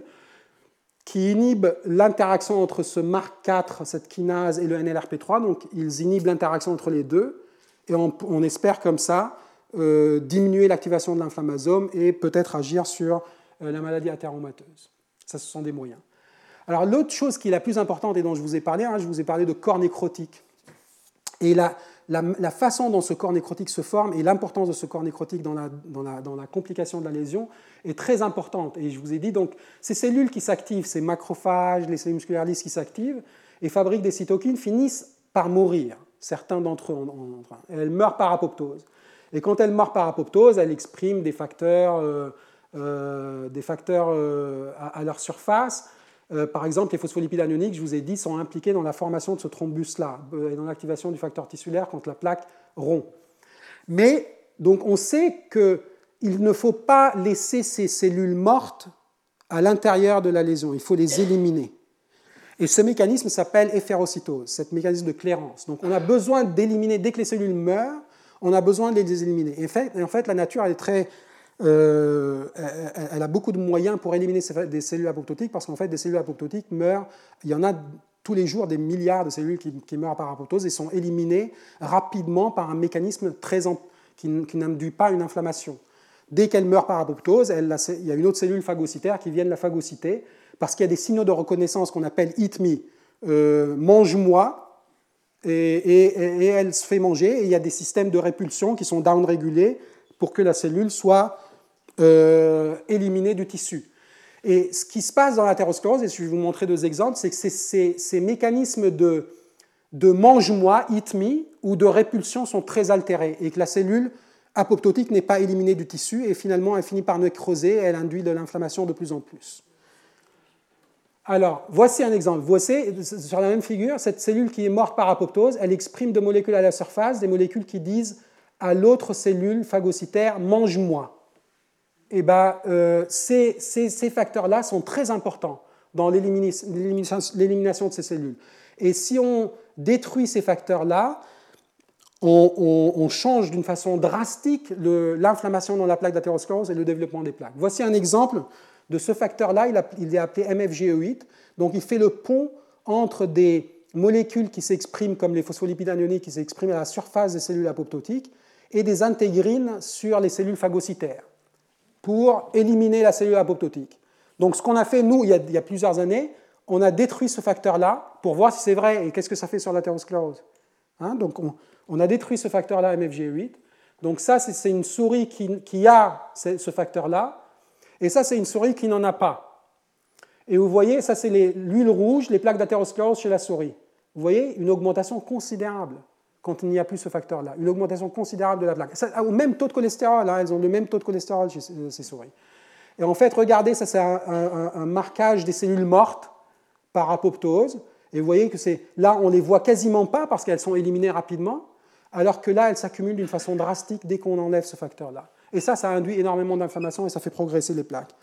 qui inhibe l'interaction entre ce M A R C quatre, cette kinase, et le N L R P trois, donc ils inhibent l'interaction entre les deux, et on, on espère comme ça euh, diminuer l'activation de l'inflammasome et peut-être agir sur euh, la maladie athéromateuse. Ça, ce sont des moyens. Alors l'autre chose qui est la plus importante et dont je vous ai parlé, hein, je vous ai parlé de corps nécrotique. Et la, la, la façon dont ce corps nécrotique se forme et l'importance de ce corps nécrotique dans la, dans, la, dans la complication de la lésion est très importante. Et je vous ai dit, donc, ces cellules qui s'activent, ces macrophages, les cellules musculaires lisses qui s'activent et fabriquent des cytokines, finissent par mourir. Certains d'entre eux en ont un. Elle meurt par apoptose. Et quand elle meurt par apoptose, elle exprime des facteurs, euh, euh, des facteurs euh, à, à leur surface. Euh, par exemple, les phospholipides anioniques, je vous ai dit, sont impliqués dans la formation de ce thrombus-là euh, et dans l'activation du facteur tissulaire quand la plaque rompt. Mais donc on sait qu'il ne faut pas laisser ces cellules mortes à l'intérieur de la lésion. Il faut les éliminer. Et ce mécanisme s'appelle efferocytose, ce mécanisme de clairance. Donc on a besoin d'éliminer, dès que les cellules meurent, on a besoin de les éliminer. Et en fait, en fait la nature, elle est très, euh, elle, elle a beaucoup de moyens pour éliminer des cellules apoptotiques, parce qu'en fait, des cellules apoptotiques meurent, il y en a tous les jours des milliards de cellules qui, qui meurent par apoptose et sont éliminées rapidement par un mécanisme très, qui, qui n'induit pas une inflammation. Dès qu'elle meurt par apoptose, elle, il y a une autre cellule phagocytaire qui vient de la phagocyter, parce qu'il y a des signaux de reconnaissance qu'on appelle eat me, euh, mange-moi, et, et, et elle se fait manger, et il y a des systèmes de répulsion qui sont down-régulés pour que la cellule soit euh, éliminée du tissu. Et ce qui se passe dans l'athérosclérose, et je vais vous montrer deux exemples, c'est que ces, ces, ces mécanismes de, de mange-moi, eat me, ou de répulsion sont très altérés, et que la cellule apoptotique n'est pas éliminée du tissu, et finalement elle finit par nécroser, et elle induit de l'inflammation de plus en plus. Alors, voici un exemple. Voici, sur la même figure, cette cellule qui est morte par apoptose, elle exprime des molécules à la surface, des molécules qui disent à l'autre cellule phagocytaire « mange-moi ». Et ben, euh, ces, ces, ces facteurs-là sont très importants dans l'élimination de ces cellules. Et si on détruit ces facteurs-là, on, on, on change d'une façon drastique l'inflammation dans la plaque d'athérosclérose et le développement des plaques. Voici un exemple de ce facteur-là, il, il est appelé M F G E huit. Donc il fait le pont entre des molécules qui s'expriment comme les phospholipides anioniques qui s'expriment à la surface des cellules apoptotiques et des intégrines sur les cellules phagocytaires pour éliminer la cellule apoptotique. Donc ce qu'on a fait, nous, il y a, il y a plusieurs années, on a détruit ce facteur-là pour voir si c'est vrai et qu'est-ce que ça fait sur l'athérosclérose. Hein, donc on, on a détruit ce facteur-là, M F G E huit. Donc ça, c'est une souris qui, qui a ce facteur-là. Et ça, c'est une souris qui n'en a pas. Et vous voyez, ça, c'est l'huile rouge, les plaques d'athérosclérose chez la souris. Vous voyez, une augmentation considérable quand il n'y a plus ce facteur-là. Une augmentation considérable de la plaque. Ça, au même taux de cholestérol, hein, elles ont le même taux de cholestérol chez ces souris. Et en fait, regardez, ça, c'est un, un, un marquage des cellules mortes par apoptose. Et vous voyez que là, on ne les voit quasiment pas parce qu'elles sont éliminées rapidement, alors que là, elles s'accumulent d'une façon drastique dès qu'on enlève ce facteur-là. Et ça, ça induit énormément d'inflammation et ça fait progresser les plaques.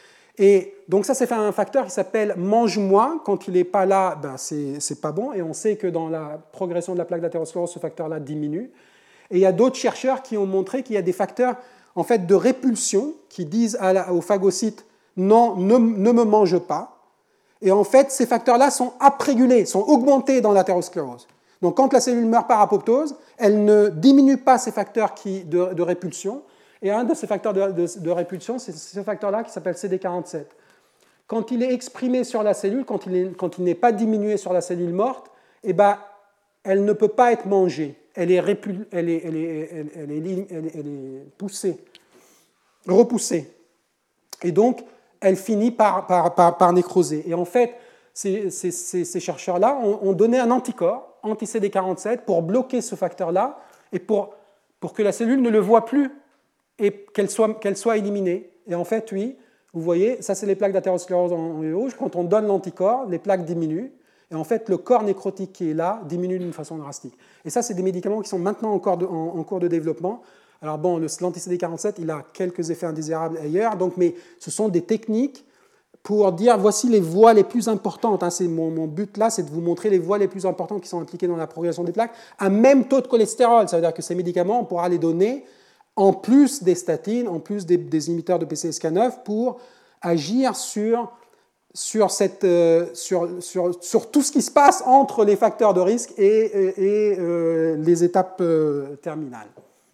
Et donc ça, c'est un facteur qui s'appelle mange-moi. Quand il n'est pas là, ben c'est pas bon. Et on sait que dans la progression de la plaque d'athérosclérose, ce facteur-là diminue. Et il y a d'autres chercheurs qui ont montré qu'il y a des facteurs en fait, de répulsion qui disent à la, aux phagocytes « non, ne, ne me mange pas ». Et en fait, ces facteurs-là sont uprégulés, sont augmentés dans l'athérosclérose. Donc quand la cellule meurt par apoptose, elle ne diminue pas ces facteurs qui, de, de répulsion. Et un de ces facteurs de, de, de répulsion, c'est ce facteur-là qui s'appelle C D quarante-sept. Quand il est exprimé sur la cellule, quand il n'est pas diminué sur la cellule morte, eh ben, elle ne peut pas être mangée. Elle est, répul, elle est, elle est, elle est, elle est, elle est, elle est poussée, repoussée. Et donc, elle finit par, par, par, par nécroser. Et en fait, ces, ces, ces, ces chercheurs-là ont, ont donné un anticorps, anti-C D quarante-sept, pour bloquer ce facteur-là et pour, pour que la cellule ne le voit plus et qu'elle soit, qu'elle soit éliminée. Et en fait, oui, vous voyez, ça c'est les plaques d'athérosclérose en rouge. Quand on donne l'anticorps, les plaques diminuent. Et en fait, le corps nécrotique qui est là diminue d'une façon drastique. Et ça, c'est des médicaments qui sont maintenant encore de, en, en cours de développement. Alors bon, l'anti-C D quarante-sept, il a quelques effets indésirables ailleurs, donc, mais ce sont des techniques pour dire, voici les voies les plus importantes. Hein, c'est mon, mon but là, c'est de vous montrer les voies les plus importantes qui sont impliquées dans la progression des plaques, à même taux de cholestérol. Ça veut dire que ces médicaments, on pourra les donner en plus des statines, en plus des, des inhibiteurs de P C S K neuf, pour agir sur, sur, cette, euh, sur, sur, sur tout ce qui se passe entre les facteurs de risque et, et, et euh, les étapes euh, terminales.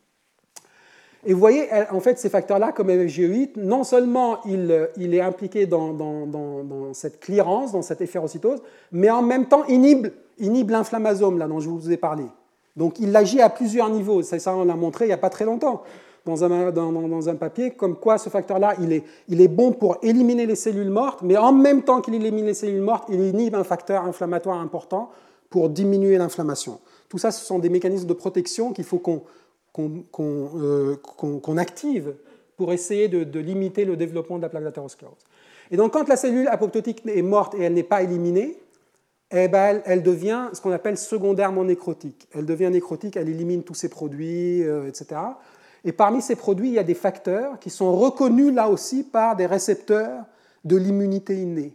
Et vous voyez, en fait, ces facteurs-là, comme M F G E huit, non seulement il, il est impliqué dans, dans, dans, dans cette clearance, dans cette efferocytose, mais en même temps inhibe, inhibe l'inflammasome, là, dont je vous ai parlé. Donc il agit à plusieurs niveaux. Ça, ça on l'a montré il n'y a pas très longtemps dans un, dans, dans un papier, comme quoi ce facteur-là, il est, il est bon pour éliminer les cellules mortes, mais en même temps qu'il élimine les cellules mortes, il inhibe un facteur inflammatoire important pour diminuer l'inflammation. Tout ça, ce sont des mécanismes de protection qu'il faut qu'on qu'on, qu'on, euh, qu'on, qu'on active pour essayer de, de limiter le développement de la plaque d'athérosclérose. Et donc, quand la cellule apoptotique est morte et elle n'est pas éliminée, eh ben, elle, elle devient ce qu'on appelle secondairement nécrotique. Elle devient nécrotique, elle élimine tous ses produits, euh, et cetera. Et parmi ces produits, il y a des facteurs qui sont reconnus là aussi par des récepteurs de l'immunité innée.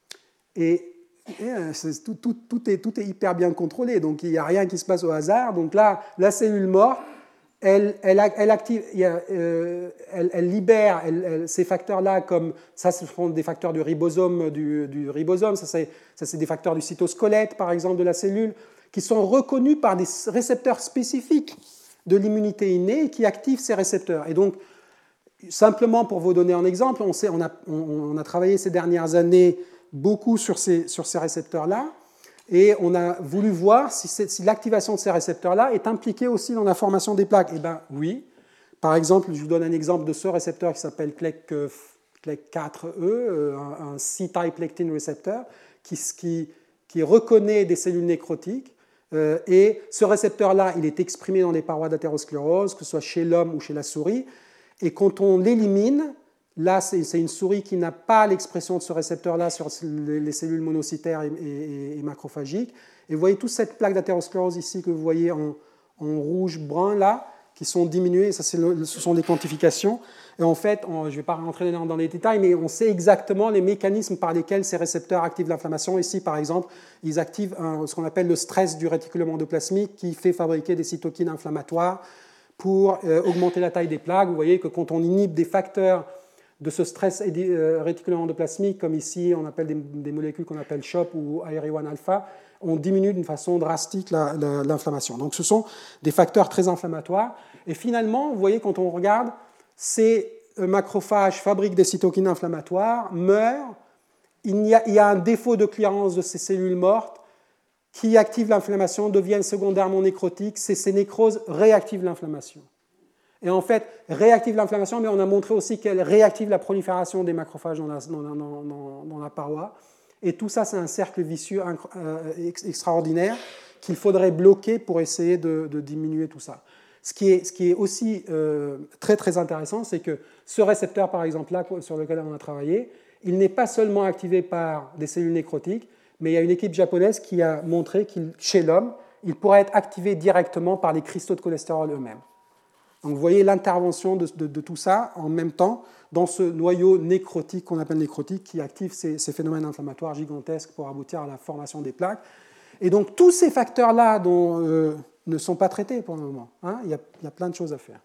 Et, et c'est, tout, tout, tout, est, tout est hyper bien contrôlé, donc il n'y a rien qui se passe au hasard. Donc là, la cellule morte, Elle, elle, elle, active, euh, elle, elle libère elle, elle, ces facteurs-là, comme ça, ce sont des facteurs du ribosome, du, du ribosome, ça c'est, ça c'est des facteurs du cytosquelette, par exemple, de la cellule, qui sont reconnus par des récepteurs spécifiques de l'immunité innée qui activent ces récepteurs. Et donc, simplement pour vous donner un exemple, on, sait, on, a, on, on a travaillé ces dernières années beaucoup sur ces, sur ces récepteurs-là. Et on a voulu voir si, si l'activation de ces récepteurs-là est impliquée aussi dans la formation des plaques. Eh bien, oui. Par exemple, je vous donne un exemple de ce récepteur qui s'appelle C L E C quatre E, un, un C-type lectin receptor, qui, qui, qui reconnaît des cellules nécrotiques. Euh, et ce récepteur-là, il est exprimé dans les parois d'athérosclérose, que ce soit chez l'homme ou chez la souris. Et quand on l'élimine, là, c'est une souris qui n'a pas l'expression de ce récepteur-là sur les cellules monocytaires et, et, et macrophagiques. Et vous voyez toute cette plaque d'athérosclérose ici que vous voyez en, en rouge-brun, là, qui sont diminuées. Ça, le, ce sont les quantifications. Et en fait, on, je ne vais pas rentrer dans, dans les détails, mais on sait exactement les mécanismes par lesquels ces récepteurs activent l'inflammation. Ici, par exemple, ils activent un, ce qu'on appelle le stress du réticulum endoplasmique qui fait fabriquer des cytokines inflammatoires pour euh, augmenter la taille des plaques. Vous voyez que quand on inhibe des facteurs de ce stress réticulum endoplasmique, comme ici on appelle des, des molécules qu'on appelle C H O P ou I R I un alpha, on diminue d'une façon drastique la, la, l'inflammation. Donc ce sont des facteurs très inflammatoires. Et finalement, vous voyez, quand on regarde, ces macrophages fabriquent des cytokines inflammatoires, meurent, il y a, il y a un défaut de clearance de ces cellules mortes qui activent l'inflammation, deviennent secondairement nécrotiques, ces, ces nécroses réactivent l'inflammation. Et en fait, réactive l'inflammation, mais on a montré aussi qu'elle réactive la prolifération des macrophages dans la, dans, dans, dans, dans la paroi. Et tout ça, c'est un cercle vicieux extraordinaire qu'il faudrait bloquer pour essayer de, de diminuer tout ça. Ce qui est, ce qui est aussi euh, très très intéressant, c'est que ce récepteur, par exemple, là, sur lequel on a travaillé, il n'est pas seulement activé par des cellules nécrotiques, mais il y a une équipe japonaise qui a montré que chez l'homme, il pourrait être activé directement par les cristaux de cholestérol eux-mêmes. Donc vous voyez l'intervention de, de, de tout ça en même temps dans ce noyau nécrotique qu'on appelle nécrotique qui active ces, ces phénomènes inflammatoires gigantesques pour aboutir à la formation des plaques. Et donc tous ces facteurs-là dont, euh, ne sont pas traités pour le moment. Hein, il y a, il y a plein de choses à faire.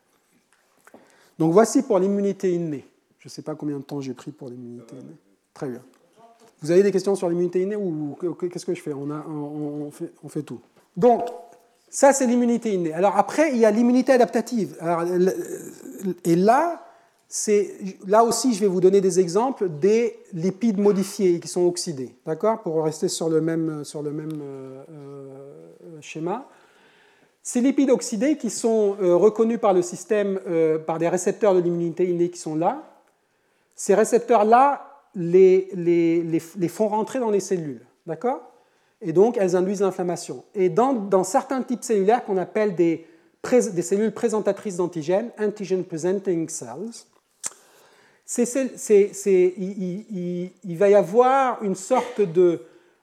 Donc voici pour l'immunité innée. Je ne sais pas combien de temps j'ai pris pour l'immunité innée. Très bien. Vous avez des questions sur l'immunité innée ou qu'est-ce que je fais? on, a, on, on, fait, on fait tout. Donc, ça, c'est l'immunité innée. Alors après, il y a l'immunité adaptative. Alors, et là, c'est, là aussi, je vais vous donner des exemples des lipides modifiés qui sont oxydés, d'accord, pour rester sur le même, sur le même euh, euh, schéma. Ces lipides oxydés qui sont euh, reconnus par le système, euh, par des récepteurs de l'immunité innée qui sont là, ces récepteurs-là les, les, les, les font rentrer dans les cellules, d'accord ? Et donc, elles induisent l'inflammation. Et dans, dans certains types cellulaires qu'on appelle des, des cellules présentatrices d'antigènes, antigen presenting cells, c'est, c'est, c'est, il, il, il va y avoir une sorte de,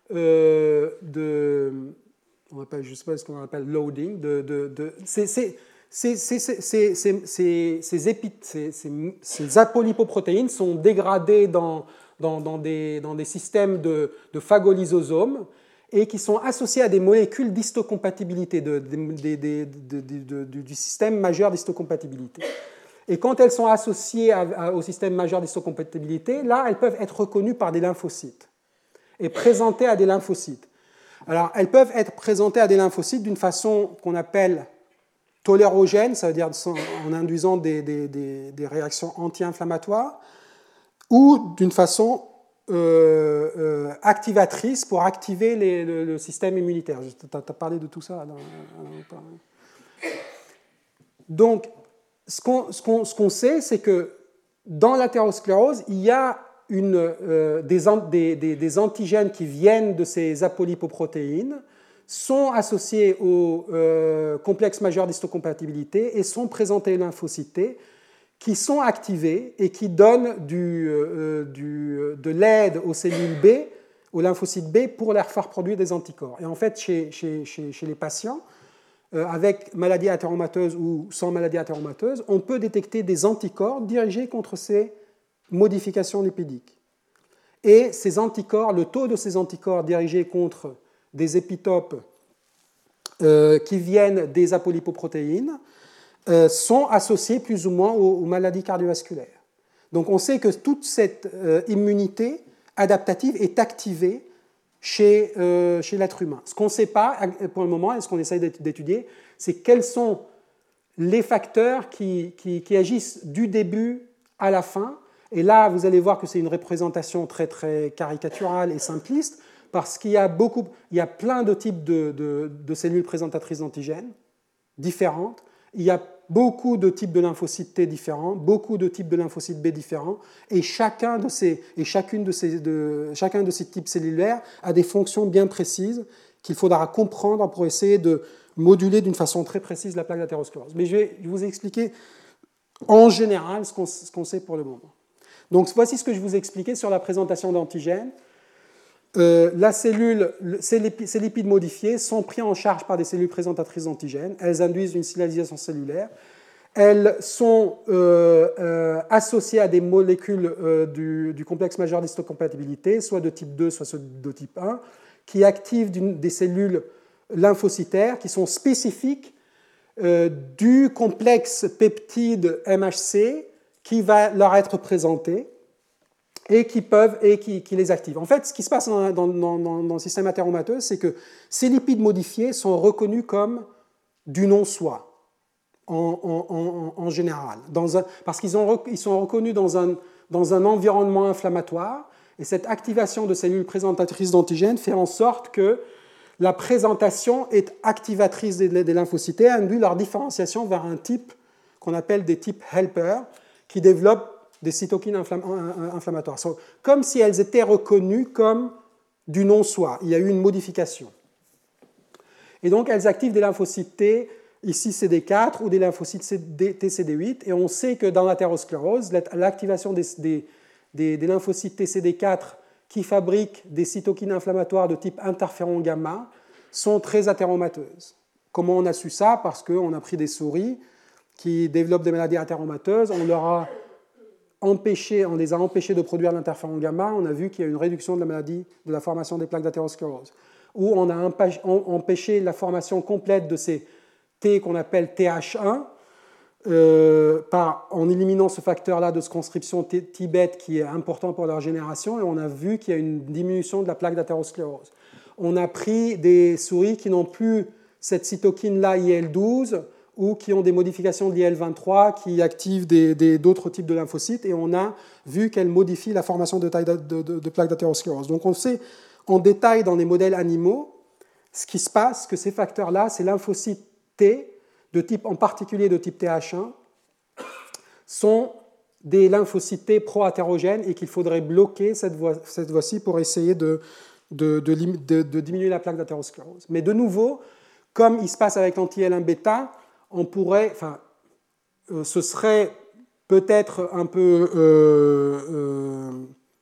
euh, de on appelle, je ne sais pas ce qu'on appelle loading, de, de, de, c'est, c'est, c'est, c'est, c'est, c'est, c'est, ces, ces, ces, ces apolipoprotéines sont dégradées dans, dans, dans, des, dans des systèmes de, de phagolysosomes et qui sont associés à des molécules d'histocompatibilité, de, de, de, de, de, de, de, du système majeur d'histocompatibilité. Et quand elles sont associées à, à, au système majeur d'histocompatibilité, là, elles peuvent être reconnues par des lymphocytes et présentées à des lymphocytes. Alors, elles peuvent être présentées à des lymphocytes d'une façon qu'on appelle tolérogène, ça veut dire en induisant des, des, des, des réactions anti-inflammatoires, ou d'une façon Euh, euh, activatrice pour activer les, le, le système immunitaire. Tu as parlé de tout ça. Dans, dans... Donc, ce qu'on, ce, qu'on, ce qu'on sait, c'est que dans l'athérosclérose, il y a une, euh, des, des, des, des antigènes qui viennent de ces apolipoprotéines. sont associés au euh, complexe majeur d'histocompatibilité et sont présentés lymphocytes T qui sont activés et qui donnent du, euh, du, de l'aide aux cellules B, aux lymphocytes B, pour leur faire produire des anticorps. Et en fait, chez, chez, chez, chez les patients, euh, avec maladie athéromateuse ou sans maladie athéromateuse, on peut détecter des anticorps dirigés contre ces modifications lipidiques. Et ces anticorps, le taux de ces anticorps dirigés contre des épitopes euh, qui viennent des apolipoprotéines euh, sont associés plus ou moins aux, aux maladies cardiovasculaires. Donc on sait que toute cette euh, immunité adaptative est activée chez, euh, chez l'être humain. Ce qu'on ne sait pas pour le moment, et ce qu'on essaye d'étudier, c'est quels sont les facteurs qui, qui, qui agissent du début à la fin. Et là, vous allez voir que c'est une représentation très, très caricaturale et simpliste, parce qu'il y a, beaucoup, il y a plein de types de, de, de cellules présentatrices d'antigènes différentes. Il y a beaucoup de types de lymphocytes T différents, beaucoup de types de lymphocytes B différents, et chacun de ces, et chacune de ces, de, chacun de ces types cellulaires a des fonctions bien précises qu'il faudra comprendre pour essayer de moduler d'une façon très précise la plaque d'athérosclérose. Mais je vais vous expliquer en général ce qu'on, ce qu'on sait pour le moment. Donc voici ce que je vous expliquais sur la présentation d'antigènes. Euh, la cellule, ces lipides modifiés sont pris en charge par des cellules présentatrices d'antigènes. Elles induisent une signalisation cellulaire. Elles sont euh, euh, associées à des molécules euh, du, du complexe majeur d'histocompatibilité, soit de type deux, soit de type un, qui activent des cellules lymphocytaires qui sont spécifiques euh, du complexe peptide M H C qui va leur être présenté et qui peuvent et qui, qui les activent. En fait, ce qui se passe dans, dans, dans, dans le système athéromateux, c'est que ces lipides modifiés sont reconnus comme du non-soi, en, en, en, en général, dans un, parce qu'ils ont, ils sont reconnus dans un, dans un environnement inflammatoire, et cette activation de cellules présentatrices d'antigènes fait en sorte que la présentation est activatrice des, des lymphocytes T, induit leur différenciation vers un type qu'on appelle des types helper, qui développent des cytokines inflammatoires. Comme si elles étaient reconnues comme du non-soi. Il y a eu une modification. Et donc, elles activent des lymphocytes T, ici C D quatre, ou des lymphocytes T C D huit. Et on sait que dans l'athérosclérose, l'activation des, des, des, des lymphocytes T C D quatre qui fabriquent des cytokines inflammatoires de type interféron gamma sont très athéromateuses. Comment on a su ça? Parce qu'on a pris des souris qui développent des maladies athéromateuses, on leur a empêché, on les a empêchés de produire l'interféron gamma, on a vu qu'il y a une réduction de la maladie, de la formation des plaques d'athérosclérose. Ou on a empêché la formation complète de ces T qu'on appelle T H un, euh, par, en éliminant ce facteur-là de circonscription T-bête qui est important pour leur génération, et on a vu qu'il y a une diminution de la plaque d'athérosclérose. On a pris des souris qui n'ont plus cette cytokine-là I L douze, ou qui ont des modifications de l'I L vingt-trois qui activent des, des, d'autres types de lymphocytes, et on a vu qu'elles modifient la formation de, taille de, de, de plaques d'athérosclérose. Donc on sait en détail dans les modèles animaux ce qui se passe, que ces facteurs-là, ces lymphocytes T, de type, en particulier de type T H un, sont des lymphocytes T pro-athérogènes et qu'il faudrait bloquer cette, voie, cette voie-ci pour essayer de, de, de, de, de diminuer la plaque d'athérosclérose. Mais de nouveau, comme il se passe avec l'anti L un bêta, on pourrait, enfin, euh, ce serait peut-être un peu, euh, euh,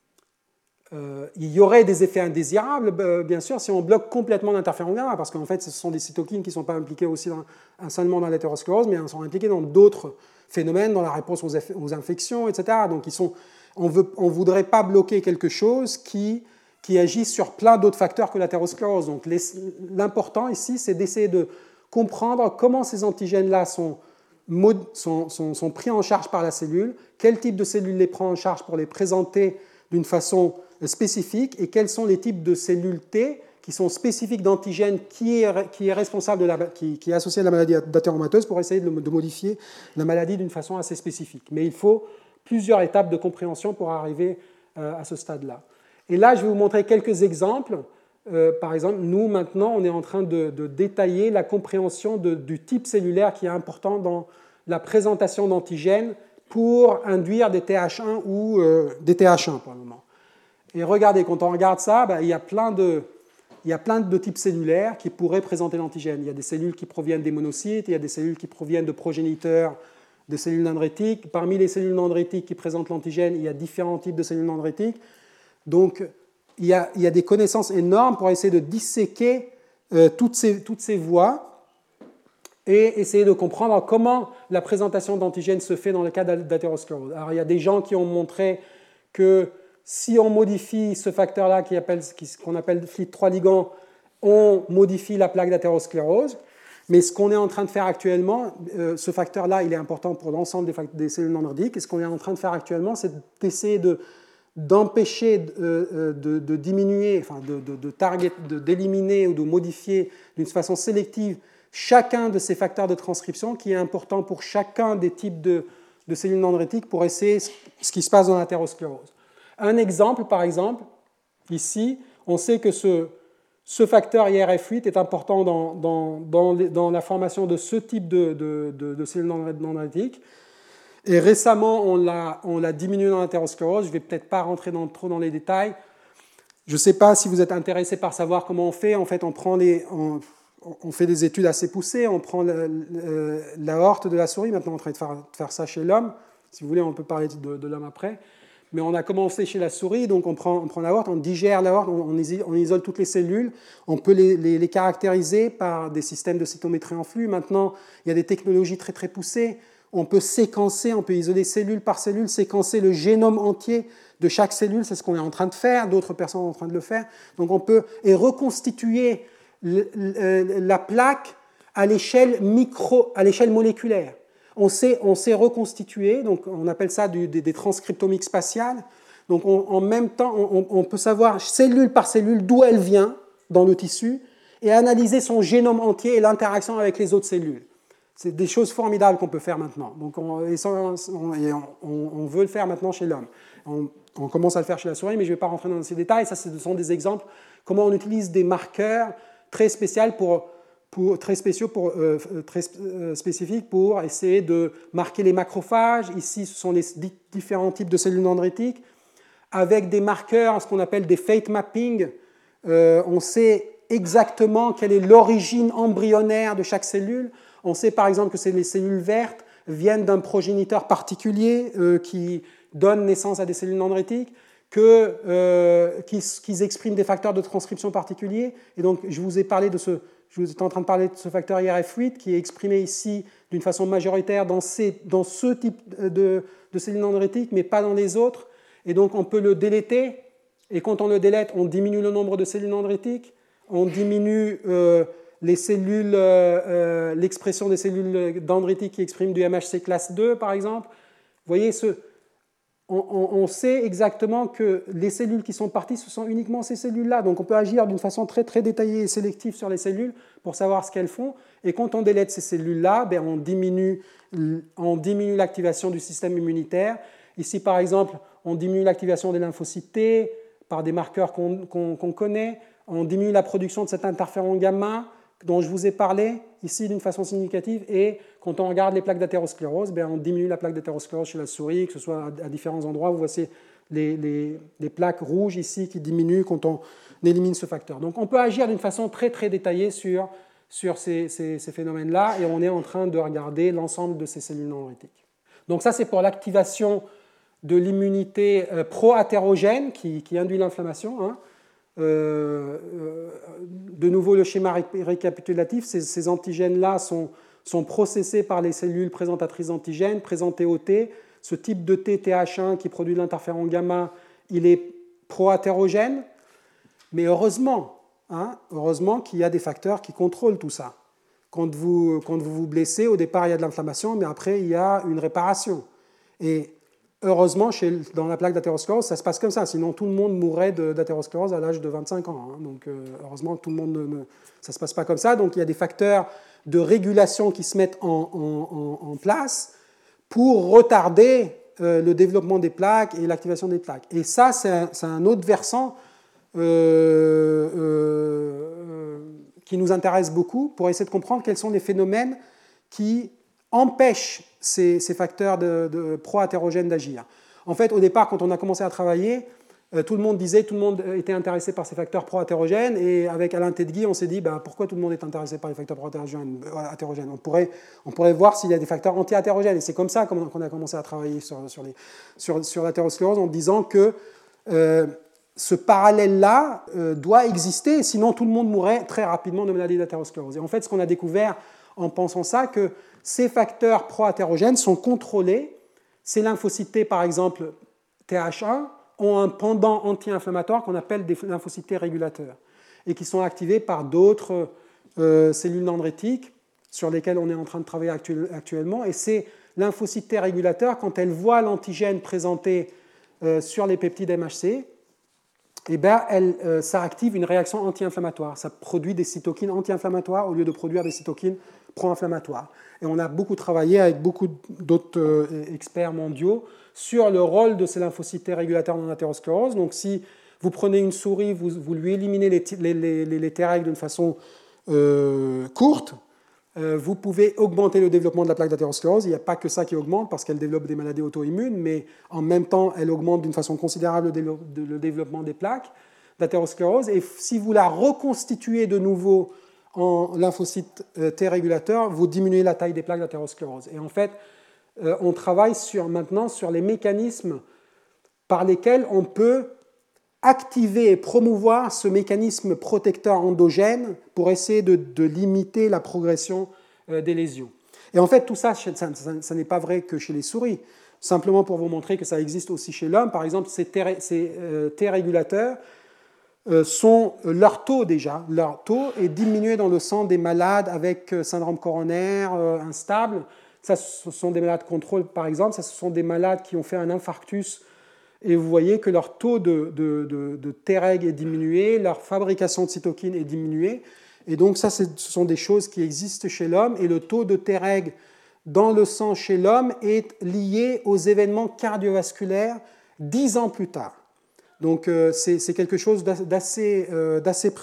euh, il y aurait des effets indésirables, euh, bien sûr, si on bloque complètement l'interféron gamma, parce qu'en fait, ce sont des cytokines qui ne sont pas impliquées aussi dans, seulement dans l'athérosclérose, mais elles sont impliquées dans d'autres phénomènes, dans la réponse aux, effets, aux infections, et cetera. Donc, ils sont, on ne on voudrait pas bloquer quelque chose qui, qui agit sur plein d'autres facteurs que l'athérosclérose. Donc, les, l'important ici, c'est d'essayer de comprendre comment ces antigènes-là sont, sont, sont, sont pris en charge par la cellule, quel type de cellule les prend en charge pour les présenter d'une façon spécifique, et quels sont les types de cellules T qui sont spécifiques d'antigènes qui est, qui est responsable de la, qui, qui est associé à la maladie d'athéromateuse pour essayer de, de modifier la maladie d'une façon assez spécifique. Mais il faut plusieurs étapes de compréhension pour arriver euh, à ce stade-là. Et là, je vais vous montrer quelques exemples. Euh, par exemple, nous, maintenant, on est en train de, de détailler la compréhension de, du type cellulaire qui est important dans la présentation d'antigènes pour induire des T H un ou euh, des T H un pour le moment. Et regardez, quand on regarde ça, ben, il y a plein de, il y a plein de types cellulaires qui pourraient présenter l'antigène. Il y a des cellules qui proviennent des monocytes, il y a des cellules qui proviennent de progéniteurs de cellules dendritiques. Parmi les cellules dendritiques qui présentent l'antigène, il y a différents types de cellules dendritiques. Donc, il y a, il y a des connaissances énormes pour essayer de disséquer euh, toutes, ces, toutes ces voies et essayer de comprendre comment la présentation d'antigènes se fait dans le cas d'athérosclérose. Alors, il y a des gens qui ont montré que si on modifie ce facteur-là qu'on appelle, appelle F L I T trois ligand, on modifie la plaque d'athérosclérose. Mais ce qu'on est en train de faire actuellement, euh, ce facteur-là, il est important pour l'ensemble des, des cellules dendritiques. Et ce qu'on est en train de faire actuellement, c'est d'essayer de, d'empêcher de, de, de diminuer, enfin de, de, de target, de, d'éliminer ou de modifier d'une façon sélective chacun de ces facteurs de transcription qui est important pour chacun des types de, de cellules dendritiques pour essayer ce qui se passe dans l'athérosclérose. Un exemple, par exemple, ici, on sait que ce, ce facteur I R F huit est important dans, dans, dans, les, dans la formation de ce type de, de, de, de cellules dendritiques. Et récemment, on l'a, on l'a diminué dans l'athérosclérose. Je ne vais peut-être pas rentrer dans, trop dans les détails. Je ne sais pas si vous êtes intéressé par savoir comment on fait. En fait, on prend les... On, On fait des études assez poussées, on prend l'aorte de la souris, maintenant on est en train de faire, de faire ça chez l'homme, si vous voulez on peut parler de, de l'homme après, mais on a commencé chez la souris, donc on prend, on prend l'aorte, on digère l'aorte, on, on, isole, on isole toutes les cellules, on peut les, les, les caractériser par des systèmes de cytométrie en flux. Maintenant il y a des technologies très très poussées, on peut séquencer, on peut isoler cellule par cellule, séquencer le génome entier de chaque cellule, c'est ce qu'on est en train de faire, d'autres personnes sont en train de le faire, donc on peut et reconstituer la plaque à l'échelle micro, à l'échelle moléculaire. On sait, on sait reconstituer, donc on appelle ça du, des, des transcriptomiques spatiales. Donc on, en même temps, on, on peut savoir cellule par cellule d'où elle vient dans le tissu et analyser son génome entier et l'interaction avec les autres cellules. C'est des choses formidables qu'on peut faire maintenant. Donc on, et on, on, on veut le faire maintenant chez l'homme. On, on commence à le faire chez la souris, mais je ne vais pas rentrer dans ces détails. Ça, ce sont des exemples comment on utilise des marqueurs très spécial pour, pour, très spéciaux pour, euh, très euh, spécifiques pour essayer de marquer les macrophages. Ici, ce sont les différents types de cellules dendritiques. Avec des marqueurs, ce qu'on appelle des fate mapping, euh, on sait exactement quelle est l'origine embryonnaire de chaque cellule. On sait par exemple que les cellules vertes viennent d'un progéniteur particulier euh, qui donne naissance à des cellules dendritiques. Que, euh, qu'ils, qu'ils expriment des facteurs de transcription particuliers. Et donc, je vous ai parlé de ce, je vous étais en train de parler de ce facteur I R F huit qui est exprimé ici d'une façon majoritaire dans, ces, dans ce type de, de cellules dendritiques, mais pas dans les autres. Et donc, on peut le déléter. Et quand on le délète, on diminue le nombre de cellules dendritiques, on diminue euh, les cellules, euh, euh, l'expression des cellules dendritiques qui expriment du M H C classe deux, par exemple. Vous voyez ce On, on, on sait exactement que les cellules qui sont parties, ce sont uniquement ces cellules-là. Donc on peut agir d'une façon très, très détaillée et sélective sur les cellules pour savoir ce qu'elles font. Et quand on délète ces cellules-là, ben on diminue, on diminue l'activation du système immunitaire. Ici, par exemple, on diminue l'activation des lymphocytes T par des marqueurs qu'on, qu'on, qu'on connaît. On diminue la production de cet interféron gamma dont je vous ai parlé ici d'une façon significative, et quand on regarde les plaques d'athérosclérose, ben on diminue la plaque d'athérosclérose chez la souris, que ce soit à différents endroits. Vous voyez les, les, les plaques rouges ici qui diminuent quand on élimine ce facteur. Donc on peut agir d'une façon très très détaillée sur, sur ces, ces, ces phénomènes-là, et on est en train de regarder l'ensemble de ces cellules dendritiques. Donc ça c'est pour l'activation de l'immunité pro-athérogène qui, qui induit l'inflammation, hein. Euh, euh, de nouveau, le schéma récapitulatif, ces, ces antigènes-là sont, sont processés par les cellules présentatrices d'antigènes, présentées au T. Ce type de T, T H un, qui produit l'interféron gamma, il est pro-athérogène, mais heureusement, hein, heureusement qu'il y a des facteurs qui contrôlent tout ça. Quand vous, quand vous vous blessez, au départ, il y a de l'inflammation, mais après, il y a une réparation. Et heureusement, chez, dans la plaque d'athérosclérose, ça se passe comme ça. Sinon, tout le monde mourrait de, d'athérosclérose à l'âge de vingt-cinq ans. Hein. Donc, euh, heureusement, tout le monde ne, ne, ça ne se passe pas comme ça. Donc, il y a des facteurs de régulation qui se mettent en, en, en, en place pour retarder euh, le développement des plaques et l'activation des plaques. Et ça, c'est un, c'est un autre versant euh, euh, qui nous intéresse beaucoup pour essayer de comprendre quels sont les phénomènes qui empêchent ces, ces facteurs de, de pro-athérogènes d'agir. En fait, au départ, quand on a commencé à travailler, euh, tout le monde disait, tout le monde était intéressé par ces facteurs pro-hétérogènes, et avec Alain Tedgui, on s'est dit, ben, pourquoi tout le monde est intéressé par les facteurs pro-hétérogènes? On pourrait, on pourrait voir s'il y a des facteurs anti-hétérogènes, et c'est comme ça qu'on a commencé à travailler sur, sur, les, sur, sur l'athérosclérose, en disant que euh, ce parallèle-là euh, doit exister, sinon tout le monde mourrait très rapidement de maladie d'athérosclérose. Et en fait, ce qu'on a découvert en pensant ça, que ces facteurs pro-hétérogènes sont contrôlés. Ces lymphocytes T, par exemple, T H un, ont un pendant anti-inflammatoire qu'on appelle des lymphocytes T régulateurs, et qui sont activés par d'autres euh, cellules dendritiques sur lesquelles on est en train de travailler actuel, actuellement. Et ces lymphocytes T régulateurs, quand elles voient l'antigène présenté euh, sur les peptides M H C, eh ben, elle, euh, ça active une réaction anti-inflammatoire. Ça produit des cytokines anti-inflammatoires au lieu de produire des cytokines pro-inflammatoires. Et on a beaucoup travaillé avec beaucoup d'autres euh, experts mondiaux sur le rôle de ces lymphocytes T régulateurs dans l'athérosclérose. Donc si vous prenez une souris, vous, vous lui éliminez les, les, les, les T règles d'une façon euh, courte, euh, vous pouvez augmenter le développement de la plaque d'athérosclérose. Il n'y a pas que ça qui augmente, parce qu'elle développe des maladies auto-immunes, mais en même temps, elle augmente d'une façon considérable le développement des plaques d'athérosclérose. Et si vous la reconstituez de nouveau en lymphocytes T régulateurs, vous diminuez la taille des plaques d'athérosclérose. Et en fait, euh, on travaille sur, maintenant sur les mécanismes par lesquels on peut activer et promouvoir ce mécanisme protecteur endogène pour essayer de, de limiter la progression euh, des lésions. Et en fait, tout ça, ça, ça, ça n'est pas vrai que chez les souris. Simplement pour vous montrer que ça existe aussi chez l'homme, par exemple, ces T, ces, euh, T régulateurs euh, sont leur taux déjà, leur taux est diminué dans le sang des malades avec syndrome coronaire euh, instable. Ça, ce sont des malades contrôle, par exemple. Ça, ce sont des malades qui ont fait un infarctus. Et vous voyez que leur taux de, de, de, de T-reg est diminué, leur fabrication de cytokines est diminuée. Et donc ça, ce sont des choses qui existent chez l'homme. Et le taux de T-reg dans le sang chez l'homme est lié aux événements cardiovasculaires dix ans plus tard. Donc euh, c'est quelque chose d'assez euh,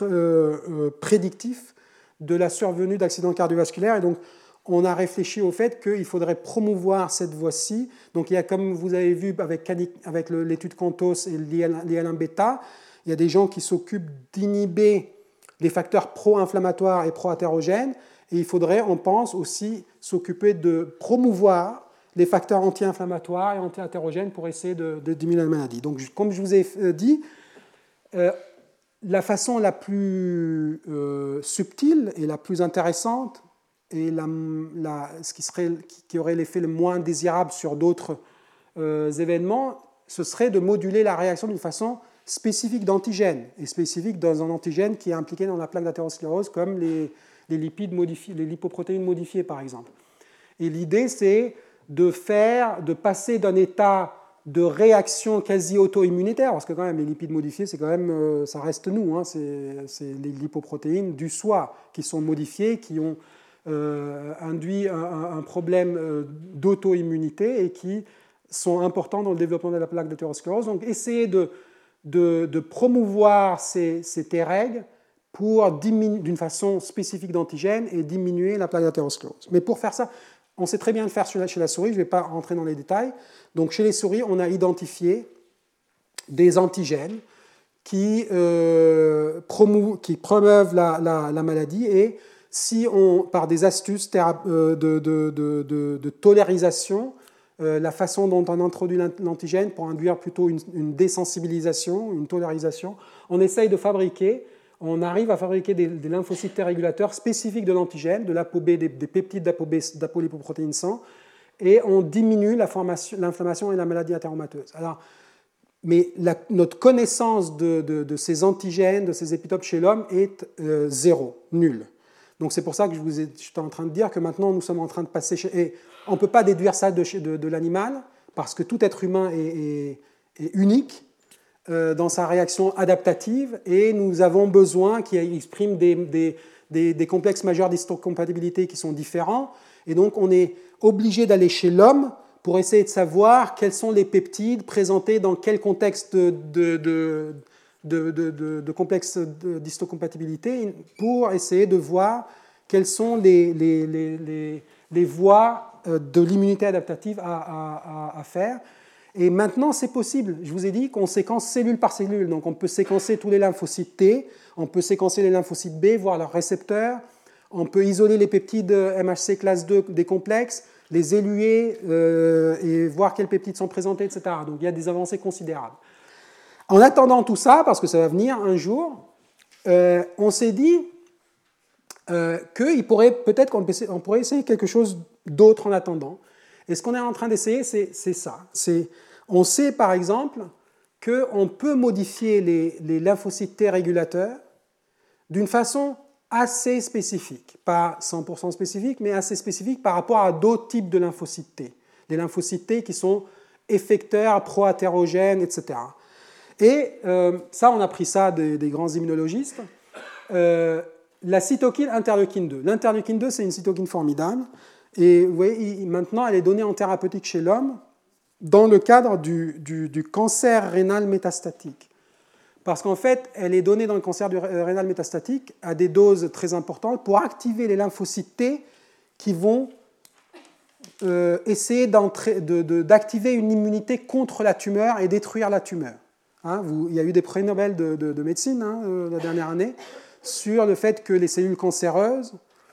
euh, prédictif de la survenue d'accidents cardiovasculaires. Et donc on a réfléchi au fait qu'il faudrait promouvoir cette voie-ci. Donc il y a, comme vous avez vu avec, avec l'étude Cantos et l'I L un bêta, il y a des gens qui s'occupent d'inhiber les facteurs pro-inflammatoires et pro-hétérogènes, et il faudrait, on pense, aussi s'occuper de promouvoir les facteurs anti-inflammatoires et anti-hétérogènes pour essayer de, de diminuer la maladie. Donc comme je vous ai dit, euh, la façon la plus euh, subtile et la plus intéressante, et la, la, ce qui, serait, qui aurait l'effet le moins désirable sur d'autres euh, événements, ce serait de moduler la réaction d'une façon spécifique d'antigène, et spécifique dans un antigène qui est impliqué dans la plaque d'athérosclérose, comme les, les lipides modifiés, les lipoprotéines modifiées, par exemple. Et l'idée, c'est de faire, de passer d'un état de réaction quasi auto-immunitaire, parce que quand même les lipides modifiés, c'est quand même, ça reste nous, hein, c'est les lipoprotéines du soi qui sont modifiées, qui ont Euh, induit un, un problème euh, d'auto-immunité et qui sont importants dans le développement de la plaque d'athérosclérose. Donc, essayez de, de, de promouvoir ces, ces T-reg pour d'une façon spécifique d'antigène et diminuer la plaque d'athérosclérose. Mais pour faire ça, on sait très bien le faire chez la, chez la souris, je ne vais pas rentrer dans les détails. Donc, chez les souris, on a identifié des antigènes qui, euh, promou qui promeuvent la, la, la maladie, et si on, par des astuces de, de, de, de, de tolérisation, euh, la façon dont on introduit l'antigène pour induire plutôt une, une désensibilisation, une tolérisation, on essaye de fabriquer, on arrive à fabriquer des, des lymphocytes T régulateurs spécifiques de l'antigène, de l'A P O B, des, des peptides d'apolipoprotéine cent, et on diminue l'inflammation et la maladie athéromateuse. Alors, mais la, notre connaissance de, de, de ces antigènes, de ces épitopes chez l'homme est euh, zéro, nulle. Donc c'est pour ça que je vous ai, j'étais en train de dire que maintenant nous sommes en train de passer chez... Et on ne peut pas déduire ça de, de, de l'animal, parce que tout être humain est, est, est unique euh, dans sa réaction adaptative, et nous avons besoin qu'il exprime des, des, des, des complexes majeurs d'histocompatibilité qui sont différents, et donc on est obligé d'aller chez l'homme pour essayer de savoir quels sont les peptides présentés dans quel contexte de... de, de De, de, de, de complexes d'histocompatibilité pour essayer de voir quelles sont les, les, les, les, les voies de l'immunité adaptative à, à, à faire. Et maintenant, c'est possible. Je vous ai dit qu'on séquence cellule par cellule. Donc, on peut séquencer tous les lymphocytes T, on peut séquencer les lymphocytes B, voir leurs récepteurs, on peut isoler les peptides M H C classe deux des complexes, les éluer euh, et voir quels peptides sont présentés, et cetera. Donc, il y a des avancées considérables. En attendant tout ça, parce que ça va venir un jour, euh, on s'est dit euh, qu'il pourrait, peut-être qu'on pourrait essayer quelque chose d'autre en attendant. Et ce qu'on est en train d'essayer, c'est, c'est ça. C'est, on sait par exemple qu'on peut modifier les, les lymphocytes T régulateurs d'une façon assez spécifique. Pas cent pour cent spécifique, mais assez spécifique par rapport à d'autres types de lymphocytes T. Des lymphocytes T qui sont effecteurs, pro-hétérogènes, et cetera. Et euh, ça, on a pris ça des, des grands immunologistes. Euh, la cytokine interleukine deux. L'interleukine deux, c'est une cytokine formidable. Et vous voyez, maintenant, elle est donnée en thérapeutique chez l'homme dans le cadre du, du, du cancer rénal métastatique. Parce qu'en fait, elle est donnée dans le cancer du rénal métastatique à des doses très importantes pour activer les lymphocytes T qui vont euh, essayer de, de, d'activer une immunité contre la tumeur et détruire la tumeur. Hein, vous, il y a eu des prix Nobel de, de, de médecine hein, euh, la dernière année sur le fait que les cellules cancéreuses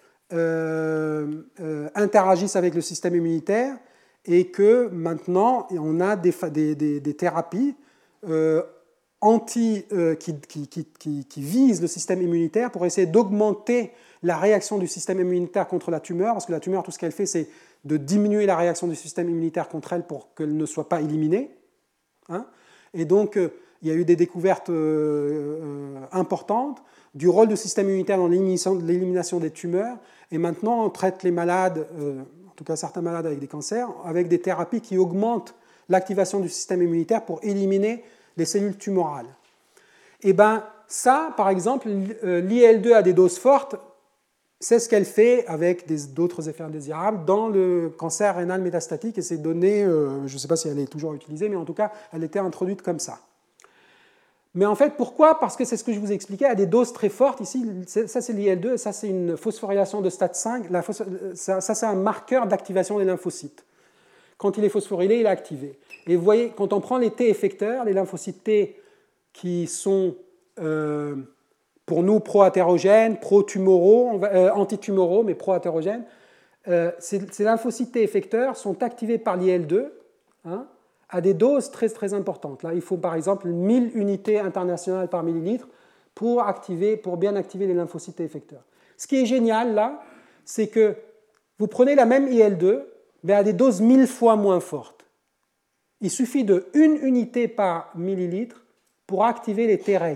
Euh, euh, interagissent avec le système immunitaire et que maintenant on a des, des, des, des thérapies euh, anti, euh, qui, qui, qui, qui visent le système immunitaire pour essayer d'augmenter la réaction du système immunitaire contre la tumeur, parce que la tumeur, tout ce qu'elle fait, c'est de diminuer la réaction du système immunitaire contre elle pour qu'elle ne soit pas éliminée. Hein, et donc, euh, il y a eu des découvertes euh, euh, importantes du rôle du système immunitaire dans l'élimination des tumeurs. Et maintenant, on traite les malades, euh, en tout cas certains malades avec des cancers, avec des thérapies qui augmentent l'activation du système immunitaire pour éliminer les cellules tumorales. Et bien, ça, par exemple, l'I L deux à des doses fortes, c'est ce qu'elle fait avec d'autres effets indésirables dans le cancer rénal métastatique. Et ces données, euh, je ne sais pas si elle est toujours utilisée, mais en tout cas, elle était introduite comme ça. Mais en fait, pourquoi? Parce que c'est ce que je vous ai expliqué, à des doses très fortes. Ici, ça c'est l'I L deux, ça c'est une phosphorylation de stade cinq. La phos... Ça, ça c'est un marqueur d'activation des lymphocytes. Quand il est phosphorylé, il est activé. Et vous voyez, quand on prend les T effecteurs, les lymphocytes T qui sont euh, pour nous pro-hétérogènes, pro-tumoraux, euh, anti-tumoraux, mais pro-hétérogènes, euh, ces, ces lymphocytes T effecteurs sont activés par l'I L deux, hein, à des doses très, très importantes. Là, il faut par exemple mille unités internationales par millilitre pour, activer, pour bien activer les lymphocytes effecteurs. Ce qui est génial, là, c'est que vous prenez la même I L deux, mais à des doses mille fois moins fortes. Il suffit de une unité par millilitre pour activer les T-reg.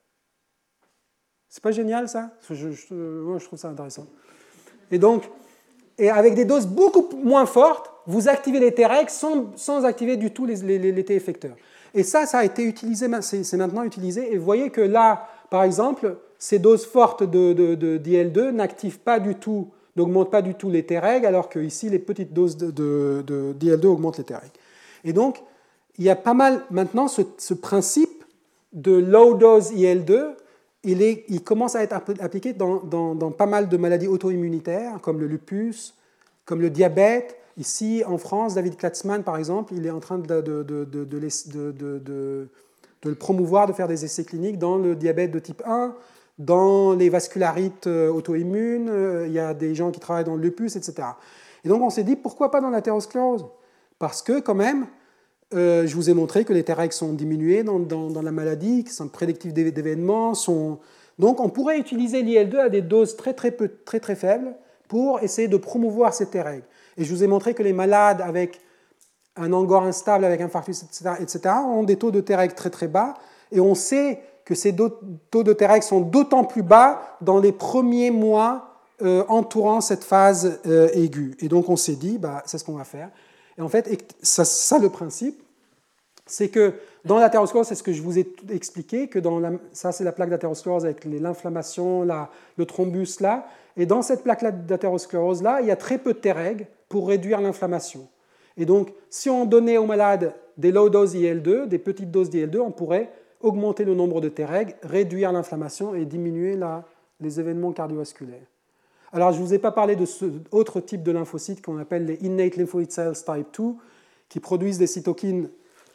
C'est pas génial, ça? je, je, Moi, je trouve ça intéressant. Et donc, et avec des doses beaucoup moins fortes, vous activez les T-reg sans, sans activer du tout les, les, les T-effecteurs. Et ça, ça a été utilisé, c'est maintenant utilisé. Et vous voyez que là, par exemple, ces doses fortes de, de, de, d'I L deux n'activent pas du tout, n'augmentent pas du tout les T-reg, alors que ici, les petites doses de, de, de, d'I L deux augmentent les T-reg. Et donc, il y a pas mal maintenant ce, ce principe de low dose I L deux. Il, est, il commence à être appliqué dans, dans, dans pas mal de maladies auto-immunitaires, comme le lupus, comme le diabète. Ici, en France, David Klatzmann, par exemple, il est en train de, de, de, de, de, de, de, de le promouvoir, de faire des essais cliniques dans le diabète de type un, dans les vascularites auto-immunes. Il y a des gens qui travaillent dans le lupus, et cetera. Et donc, on s'est dit, pourquoi pas dans l'athérosclérose? Parce que, quand même, Euh, je vous ai montré que les T-reg sont diminués dans, dans, dans la maladie, qui sont prédictifs d'événements. Sont... Donc, on pourrait utiliser l'I L deux à des doses très, très, peu, très, très faibles pour essayer de promouvoir ces T-reg. Et je vous ai montré que les malades avec un angor instable, avec infarctus, et cetera, et cetera, ont des taux de T-reg très, très bas. Et on sait que ces taux de T-reg sont d'autant plus bas dans les premiers mois euh, entourant cette phase euh, aiguë. Et donc, on s'est dit, bah, c'est ce qu'on va faire. Et en fait, ça, ça le principe, c'est que dans l'athérosclérose, c'est ce que je vous ai expliqué, que dans la, ça c'est la plaque d'athérosclérose avec l'inflammation, le thrombus là, et dans cette plaque d'athérosclérose là, il y a très peu de T-reg pour réduire l'inflammation. Et donc, si on donnait aux malades des low doses I L deux, des petites doses d'I L deux, on pourrait augmenter le nombre de T-reg, réduire l'inflammation et diminuer la, les événements cardiovasculaires. Alors, je ne vous ai pas parlé de ce autre type de lymphocytes qu'on appelle les innate lymphoid cells type deux, qui produisent des cytokines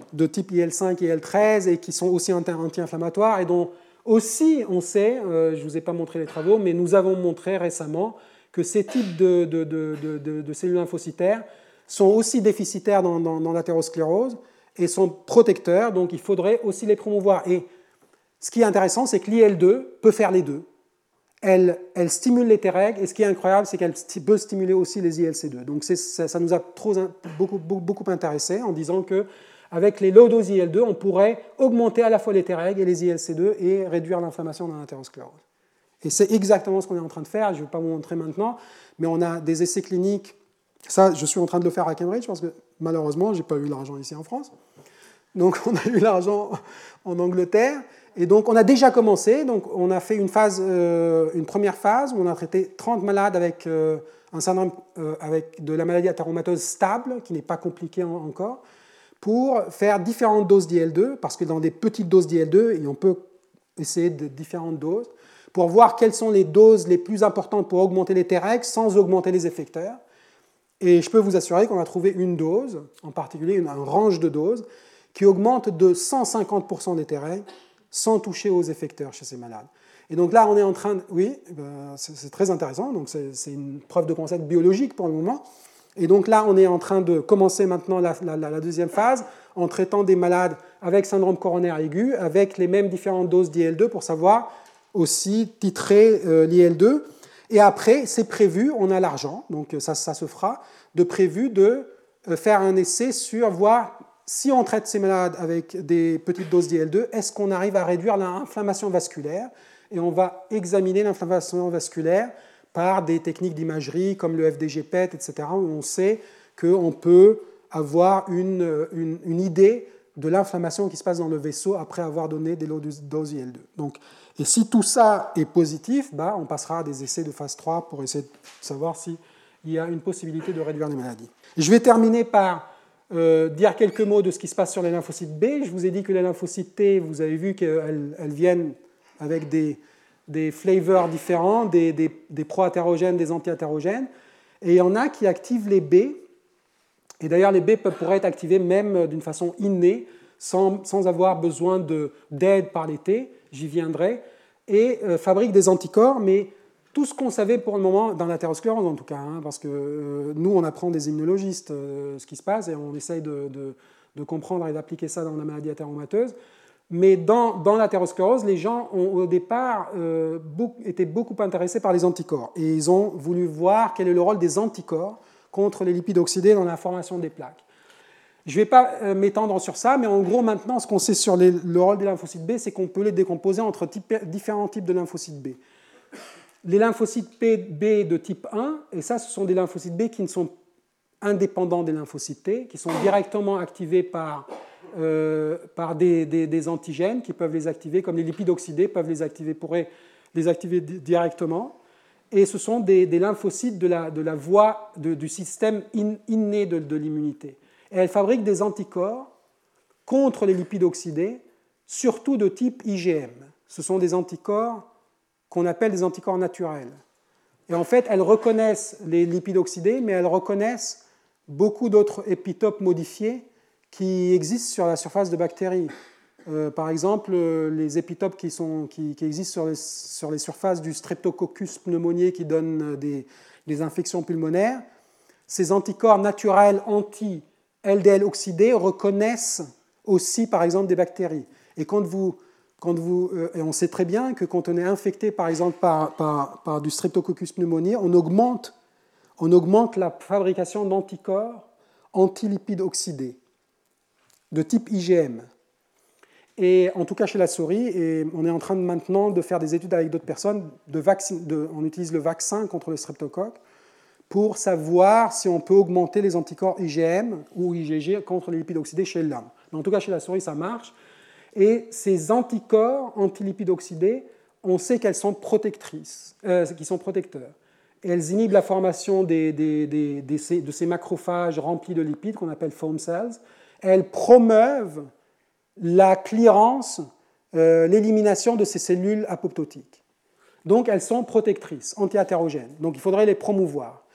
de type I L cinq et I L treize et qui sont aussi anti-inflammatoires et dont aussi on sait, euh, je ne vous ai pas montré les travaux, mais nous avons montré récemment que ces types de, de, de, de, de cellules lymphocytaires sont aussi déficitaires dans, dans, dans l'athérosclérose et sont protecteurs, donc il faudrait aussi les promouvoir. Et ce qui est intéressant, c'est que l'I L deux peut faire les deux. Elle, elle stimule les Treg, et ce qui est incroyable, c'est qu'elle peut stimuler aussi les I L C deux. Donc ça, ça nous a trop, beaucoup, beaucoup, beaucoup intéressé en disant qu'avec les low-dose I L deux, on pourrait augmenter à la fois les Treg et les I L C deux et réduire l'inflammation dans l'athérosclérose. Et c'est exactement ce qu'on est en train de faire. Je ne vais pas vous montrer maintenant, mais on a des essais cliniques. Ça, je suis en train de le faire à Cambridge parce que malheureusement, je n'ai pas eu l'argent ici en France. Donc, on a eu l'argent en Angleterre. Et donc, on a déjà commencé. Donc, on a fait une, phase, euh, une première phase où on a traité trente malades avec euh, un syndrome euh, avec de la maladie athéromateuse stable, qui n'est pas compliquée en, encore, pour faire différentes doses d'I L deux, parce que dans des petites doses d'I L deux, et on peut essayer de différentes doses, pour voir quelles sont les doses les plus importantes pour augmenter les Treg sans augmenter les effecteurs. Et je peux vous assurer qu'on a trouvé une dose, en particulier un range de doses, qui augmente de cent cinquante pour cent des Treg sans toucher aux effecteurs chez ces malades. Et donc là, on est en train de... Oui, ben, c'est très intéressant, donc c'est une preuve de concept biologique pour le moment. Et donc là, on est en train de commencer maintenant la, la, la deuxième phase en traitant des malades avec syndrome coronaire aigu, avec les mêmes différentes doses d'I L deux pour savoir aussi titrer euh, l'I L deux. Et après, c'est prévu, on a l'argent, donc ça, ça se fera, de prévu de euh, faire un essai sur voir si on traite ces malades avec des petites doses d'I L deux, est-ce qu'on arrive à réduire l'inflammation vasculaire? Et on va examiner l'inflammation vasculaire par des techniques d'imagerie comme le F D G P E T, et cetera, où on sait qu'on peut avoir une, une, une idée de l'inflammation qui se passe dans le vaisseau après avoir donné des low doses I L deux. Donc, et si tout ça est positif, bah, on passera à des essais de phase trois pour essayer de savoir s'il y a une possibilité de réduire les maladies. Je vais terminer par euh, dire quelques mots de ce qui se passe sur les lymphocytes B. Je vous ai dit que les lymphocytes T, vous avez vu qu'elles elles viennent avec des, des flavors différents, des, des, des pro-athérogènes, des anti-athérogènes. Et il y en a qui activent les B. Et d'ailleurs, les B pourraient être activés même d'une façon innée, sans, sans avoir besoin d'aide par les T. J'y viendrai, et euh, fabrique des anticorps, mais tout ce qu'on savait pour le moment, dans l'athérosclérose en tout cas, hein, parce que euh, nous, on apprend des immunologistes euh, ce qui se passe, et on essaye de, de, de comprendre et d'appliquer ça dans la maladie athéromateuse, mais dans, dans l'athérosclérose, les gens ont au départ euh, beaucoup, été beaucoup intéressés par les anticorps, et ils ont voulu voir quel est le rôle des anticorps contre les lipides oxydés dans la formation des plaques. Je ne vais pas m'étendre sur ça, mais en gros, maintenant, ce qu'on sait sur les, le rôle des lymphocytes B, c'est qu'on peut les décomposer entre type, différents types de lymphocytes B. Les lymphocytes B de type un, et ça, ce sont des lymphocytes B qui ne sont indépendants des lymphocytes T, qui sont directement activés par, euh, par des, des, des antigènes qui peuvent les activer, comme les lipides oxydés peuvent les activer, pourraient les activer directement. Et ce sont des, des lymphocytes de la, de la voie de, du système in, inné de, de l'immunité. Et elle fabrique des anticorps contre les lipides oxydés, surtout de type I G M. Ce sont des anticorps qu'on appelle des anticorps naturels. Et en fait, elles reconnaissent les lipides oxydés, mais elles reconnaissent beaucoup d'autres épitopes modifiés qui existent sur la surface de bactéries. Euh, par exemple, les épitopes qui, sont, qui, qui existent sur les, sur les surfaces du Streptococcus pneumoniae qui donnent des, des infections pulmonaires, ces anticorps naturels anti-L D L oxydés reconnaissent aussi, par exemple, des bactéries. Et quand vous, quand vous, euh, et on sait très bien que quand on est infecté, par exemple, par, par, par du Streptococcus pneumoniae, on augmente, on augmente la fabrication d'anticorps anti-lipides oxydés de type I G M. Et en tout cas chez la souris, et on est en train de, maintenant de faire des études avec d'autres personnes, de vaccin, de, on utilise le vaccin contre le streptocoque pour savoir si on peut augmenter les anticorps I G M ou I G G contre les lipides oxydés chez l'homme. En tout cas chez la souris, ça marche. Et ces anticorps antilipides oxydés, on sait qu'elles sont protectrices, euh, qu'ils sont protecteurs. Et elles inhibent la formation des, des, des, des, de ces macrophages remplis de lipides qu'on appelle foam cells. Elles promeuvent la clearance, euh, l'élimination de ces cellules apoptotiques. Donc elles sont protectrices, anti-athérogènes. Donc il faudrait les promouvoir.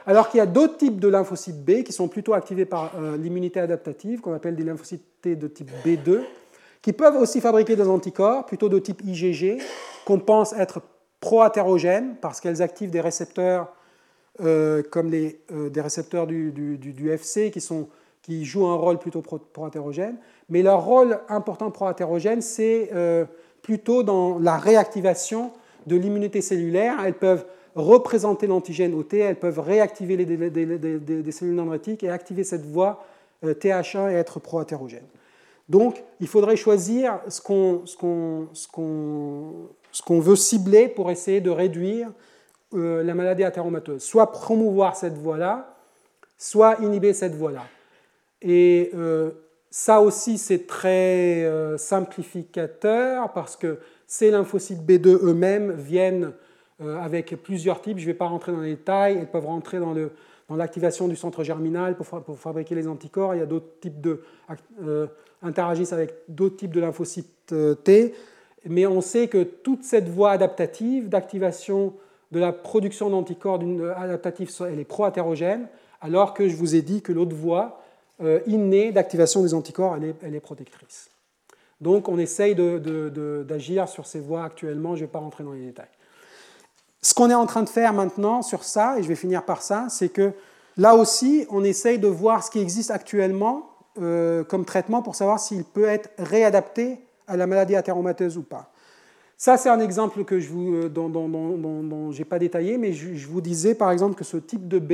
Alors qu'il y a d'autres types de lymphocytes B qui sont plutôt activés par euh, l'immunité adaptative, qu'on appelle des lymphocytes T de type B deux, qui peuvent aussi fabriquer des anticorps, plutôt de type I G G, qu'on pense être pro-hétérogènes, parce qu'elles activent des récepteurs euh, comme les, euh, des récepteurs du, du, du, du F C, qui, sont, qui jouent un rôle plutôt pro-hétérogène. Mais leur rôle important pro-hétérogène, c'est euh, plutôt dans la réactivation de l'immunité cellulaire. Elles peuvent représenter l'antigène O T, elles peuvent réactiver les, des, des, des, des cellules dendritiques et activer cette voie euh, T H un et être pro-hétérogène. Donc, il faudrait choisir ce qu'on, ce qu'on, ce qu'on, ce qu'on veut cibler pour essayer de réduire euh, la maladie athéromateuse. Soit promouvoir cette voie-là, soit inhiber cette voie-là. Et euh, ça aussi, c'est très euh, simplificateur parce que ces lymphocytes B deux eux-mêmes viennent euh, avec plusieurs types. Je ne vais pas rentrer dans les détails. Elles peuvent rentrer dans, le, dans l'activation du centre germinal pour, pour fabriquer les anticorps. Il y a d'autres types de... Euh, interagissent avec d'autres types de lymphocytes T. Mais on sait que toute cette voie adaptative d'activation de la production d'anticorps adaptative, elle est pro-hétérogène, alors que je vous ai dit que l'autre voie euh, innée d'activation des anticorps, elle est, elle est protectrice. Donc on essaye de, de, de, d'agir sur ces voies actuellement, je ne vais pas rentrer dans les détails. Ce qu'on est en train de faire maintenant sur ça, et je vais finir par ça, c'est que là aussi, on essaye de voir ce qui existe actuellement euh, comme traitement pour savoir s'il peut être réadapté à la maladie athéromateuse ou pas. Ça, c'est un exemple que je vous, dont, dont, dont, dont, dont je n'ai pas détaillé, mais je, je vous disais par exemple que ce type de B,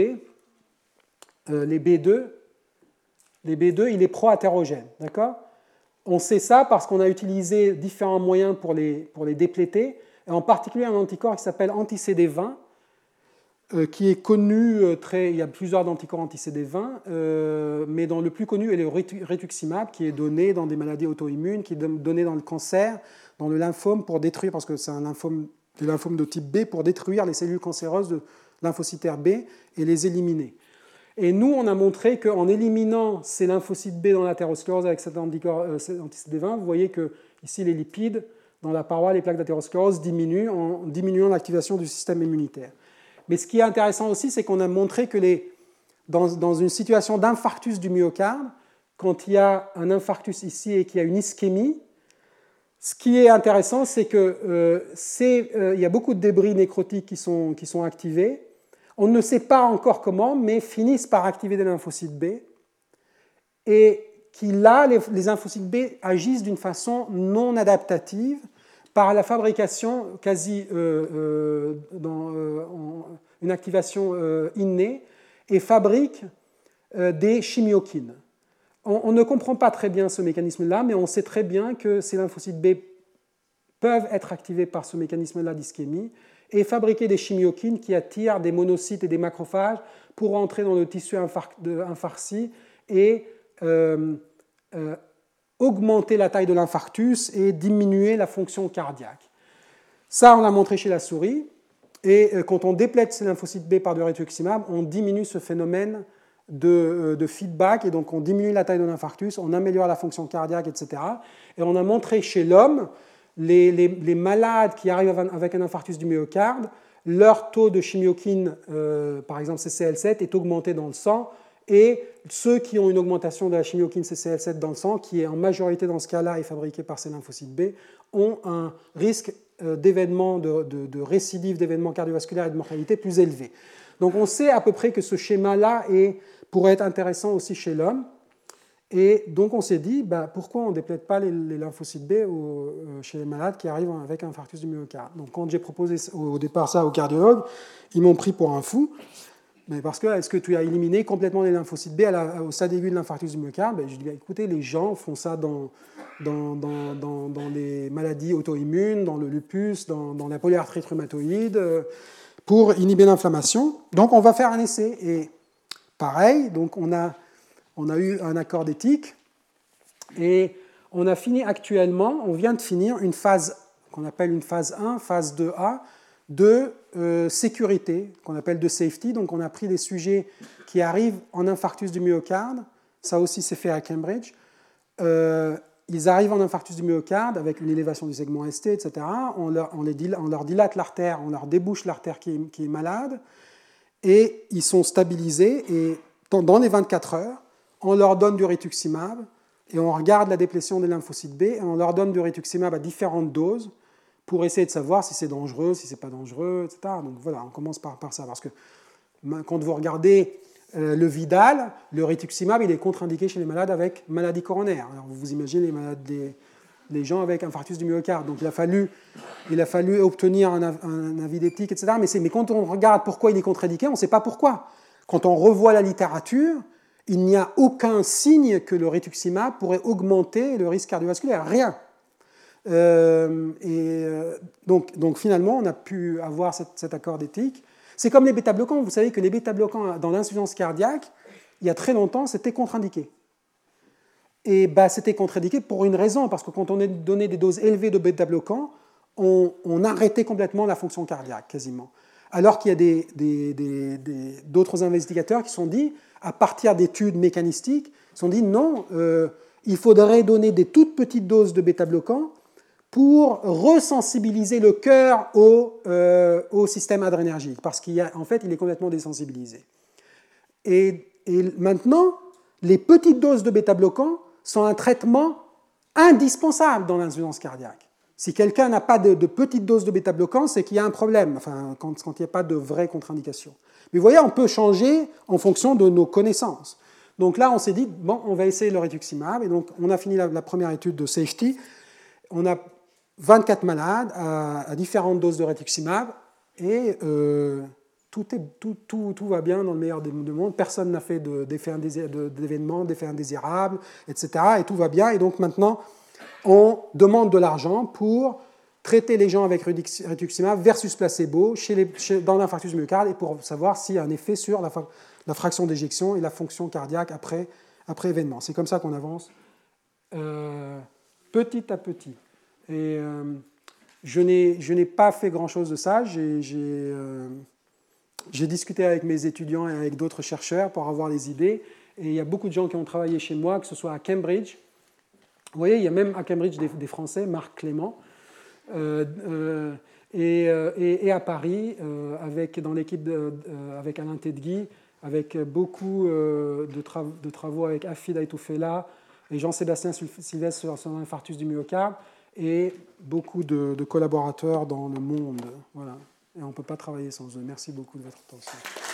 euh, les B deux, les B deux, il est pro-hétérogène, d'accord ? On sait ça parce qu'on a utilisé différents moyens pour les, pour les dépléter, et en particulier un anticorps qui s'appelle anti-C D vingt, euh, qui est connu, euh, très, il y a plusieurs anticorps anti-C D vingt, euh, mais dans le plus connu est le rituximab, qui est donné dans des maladies auto-immunes, qui est donné dans le cancer, dans le lymphome, pour détruire, parce que c'est un lymphome, des lymphomes de type B, pour détruire les cellules cancéreuses de lymphocytaires B et les éliminer. Et nous, on a montré qu'en éliminant ces lymphocytes B dans l'athérosclérose avec cet anticorps euh, anti-C D vingt, vous voyez que ici les lipides dans la paroi, les plaques d'athérosclérose diminuent en diminuant l'activation du système immunitaire. Mais ce qui est intéressant aussi, c'est qu'on a montré que les, dans, dans une situation d'infarctus du myocarde, quand il y a un infarctus ici et qu'il y a une ischémie, ce qui est intéressant, c'est qu'il euh, euh, y a beaucoup de débris nécrotiques qui sont, qui sont activés. On ne sait pas encore comment, mais finissent par activer des lymphocytes B. Et qui, là, les, les lymphocytes B agissent d'une façon non adaptative par la fabrication quasi euh, euh, dans euh, en, une activation euh, innée et fabriquent euh, des chimiokines. On, on ne comprend pas très bien ce mécanisme-là, mais on sait très bien que ces lymphocytes B peuvent être activés par ce mécanisme-là d'ischémie et fabriquer des chimiokines qui attirent des monocytes et des macrophages pour entrer dans le tissu infarci et euh, euh, augmenter la taille de l'infarctus et diminuer la fonction cardiaque. Ça, on l'a montré chez la souris, et quand on déplète ces lymphocytes B par du rituximab, on diminue ce phénomène de, de feedback, et donc on diminue la taille de l'infarctus, on améliore la fonction cardiaque, et cetera. Et on a montré chez l'homme, les, les, les malades qui arrivent avec un infarctus du myocarde, leur taux de chimiokine, euh, par exemple C C L sept, est augmenté dans le sang, et ceux qui ont une augmentation de la chimiokine C C L sept dans le sang, qui est en majorité dans ce cas-là est fabriquée par ces lymphocytes B, ont un risque d'événements, de, de, de récidive d'événements cardiovasculaires et de mortalité plus élevé. Donc on sait à peu près que ce schéma-là est, pourrait être intéressant aussi chez l'homme. Et donc on s'est dit, bah, pourquoi on ne déplète pas les, les lymphocytes B au, euh, chez les malades qui arrivent avec un infarctus du myocarde. Donc quand j'ai proposé au départ ça aux cardiologues, ils m'ont pris pour un fou. Mais parce que, est-ce que tu as éliminé complètement les lymphocytes B à la, au stade aigu de l'infarctus du myocarde? Ben, je dis, écoutez, les gens font ça dans, dans, dans, dans, dans les maladies auto-immunes, dans le lupus, dans, dans la polyarthrite rhumatoïde, euh, pour inhiber l'inflammation. Donc, on va faire un essai. Et pareil, donc on a, on a eu un accord d'éthique, et on a fini actuellement, on vient de finir une phase qu'on appelle une phase un, phase deux A, de euh, sécurité, qu'on appelle de safety. Donc on a pris des sujets qui arrivent en infarctus du myocarde, ça aussi c'est fait à Cambridge. Euh, ils arrivent en infarctus du myocarde avec une élévation du segment S T, et cetera. On leur, on les, on leur dilate l'artère, on leur débouche l'artère qui est, qui est malade, et ils sont stabilisés, et dans les vingt-quatre heures, on leur donne du rituximab, et on regarde la déplétion des lymphocytes B, et on leur donne du rituximab à différentes doses pour essayer de savoir si c'est dangereux, si c'est pas dangereux, et cetera. Donc voilà, on commence par, par ça, parce que quand vous regardez euh, le Vidal, le rituximab, il est contre-indiqué chez les malades avec maladie coronaire. Alors vous vous imaginez les malades des... les gens avec infarctus du myocarde. Donc il a fallu, il a fallu obtenir un, un avis d'éthique, et cetera. Mais, mais quand on regarde pourquoi il est contre-indiqué, on ne sait pas pourquoi. Quand on revoit la littérature, il n'y a aucun signe que le rituximab pourrait augmenter le risque cardiovasculaire. Rien. Euh, et euh, donc, donc finalement, on a pu avoir cette, cet accord d'éthique. C'est comme les bêta-bloquants. Vous savez que les bêta-bloquants dans l'insuffisance cardiaque, il y a très longtemps, c'était contre-indiqué. Et bah, c'était contre-indiqué pour une raison, parce que quand on donnait des doses élevées de bêta-bloquants, on, on arrêtait complètement la fonction cardiaque, quasiment. Alors qu'il y a des, des, des, des, d'autres investigateurs qui se sont dit, à partir d'études mécanistiques, se sont dit non, euh, il faudrait donner des toutes petites doses de bêta-bloquants pour resensibiliser le cœur au, euh, au système adrénergique, parce qu'en fait, il est complètement désensibilisé. Et, et maintenant, les petites doses de bêta-bloquants sont un traitement indispensable dans l'insuffisance cardiaque. Si quelqu'un n'a pas de, de petites doses de bêta-bloquants, c'est qu'il y a un problème, enfin, quand, quand il n'y a pas de vraie contre-indication. Mais vous voyez, on peut changer en fonction de nos connaissances. Donc là, on s'est dit, bon, on va essayer le rituximab, et donc on a fini la, la première étude de safety. On a vingt-quatre malades à, à différentes doses de rituximab, et euh, tout, est, tout, tout, tout va bien dans le meilleur des mondes. Personne n'a fait d'événements, d'effets indésirables, et cetera. Et tout va bien. Et donc maintenant, on demande de l'argent pour traiter les gens avec rituximab versus placebo chez les, chez, dans l'infarctus du myocarde, et pour savoir s'il y a un effet sur la, la fraction d'éjection et la fonction cardiaque après, après événement. C'est comme ça qu'on avance euh, petit à petit. Et euh, je n'ai pas fait grand-chose de ça. J'ai euh, discuté avec mes étudiants et avec d'autres chercheurs pour avoir des idées. Et il y a beaucoup de gens qui ont travaillé chez moi, que ce soit à Cambridge. Vous voyez, il y a même à Cambridge des, des Français, Marc Clément, euh, euh, et, et, et à Paris, euh, avec, dans l'équipe euh, avec Alain Tedgui, avec beaucoup euh, de, tra de travaux avec Afid Aitoufela et Jean-Sébastien Sylvestre sur, sur l'infarctus du myocarde, et beaucoup de, de collaborateurs dans le monde. Voilà. Et on ne peut pas travailler sans eux. Merci beaucoup de votre attention.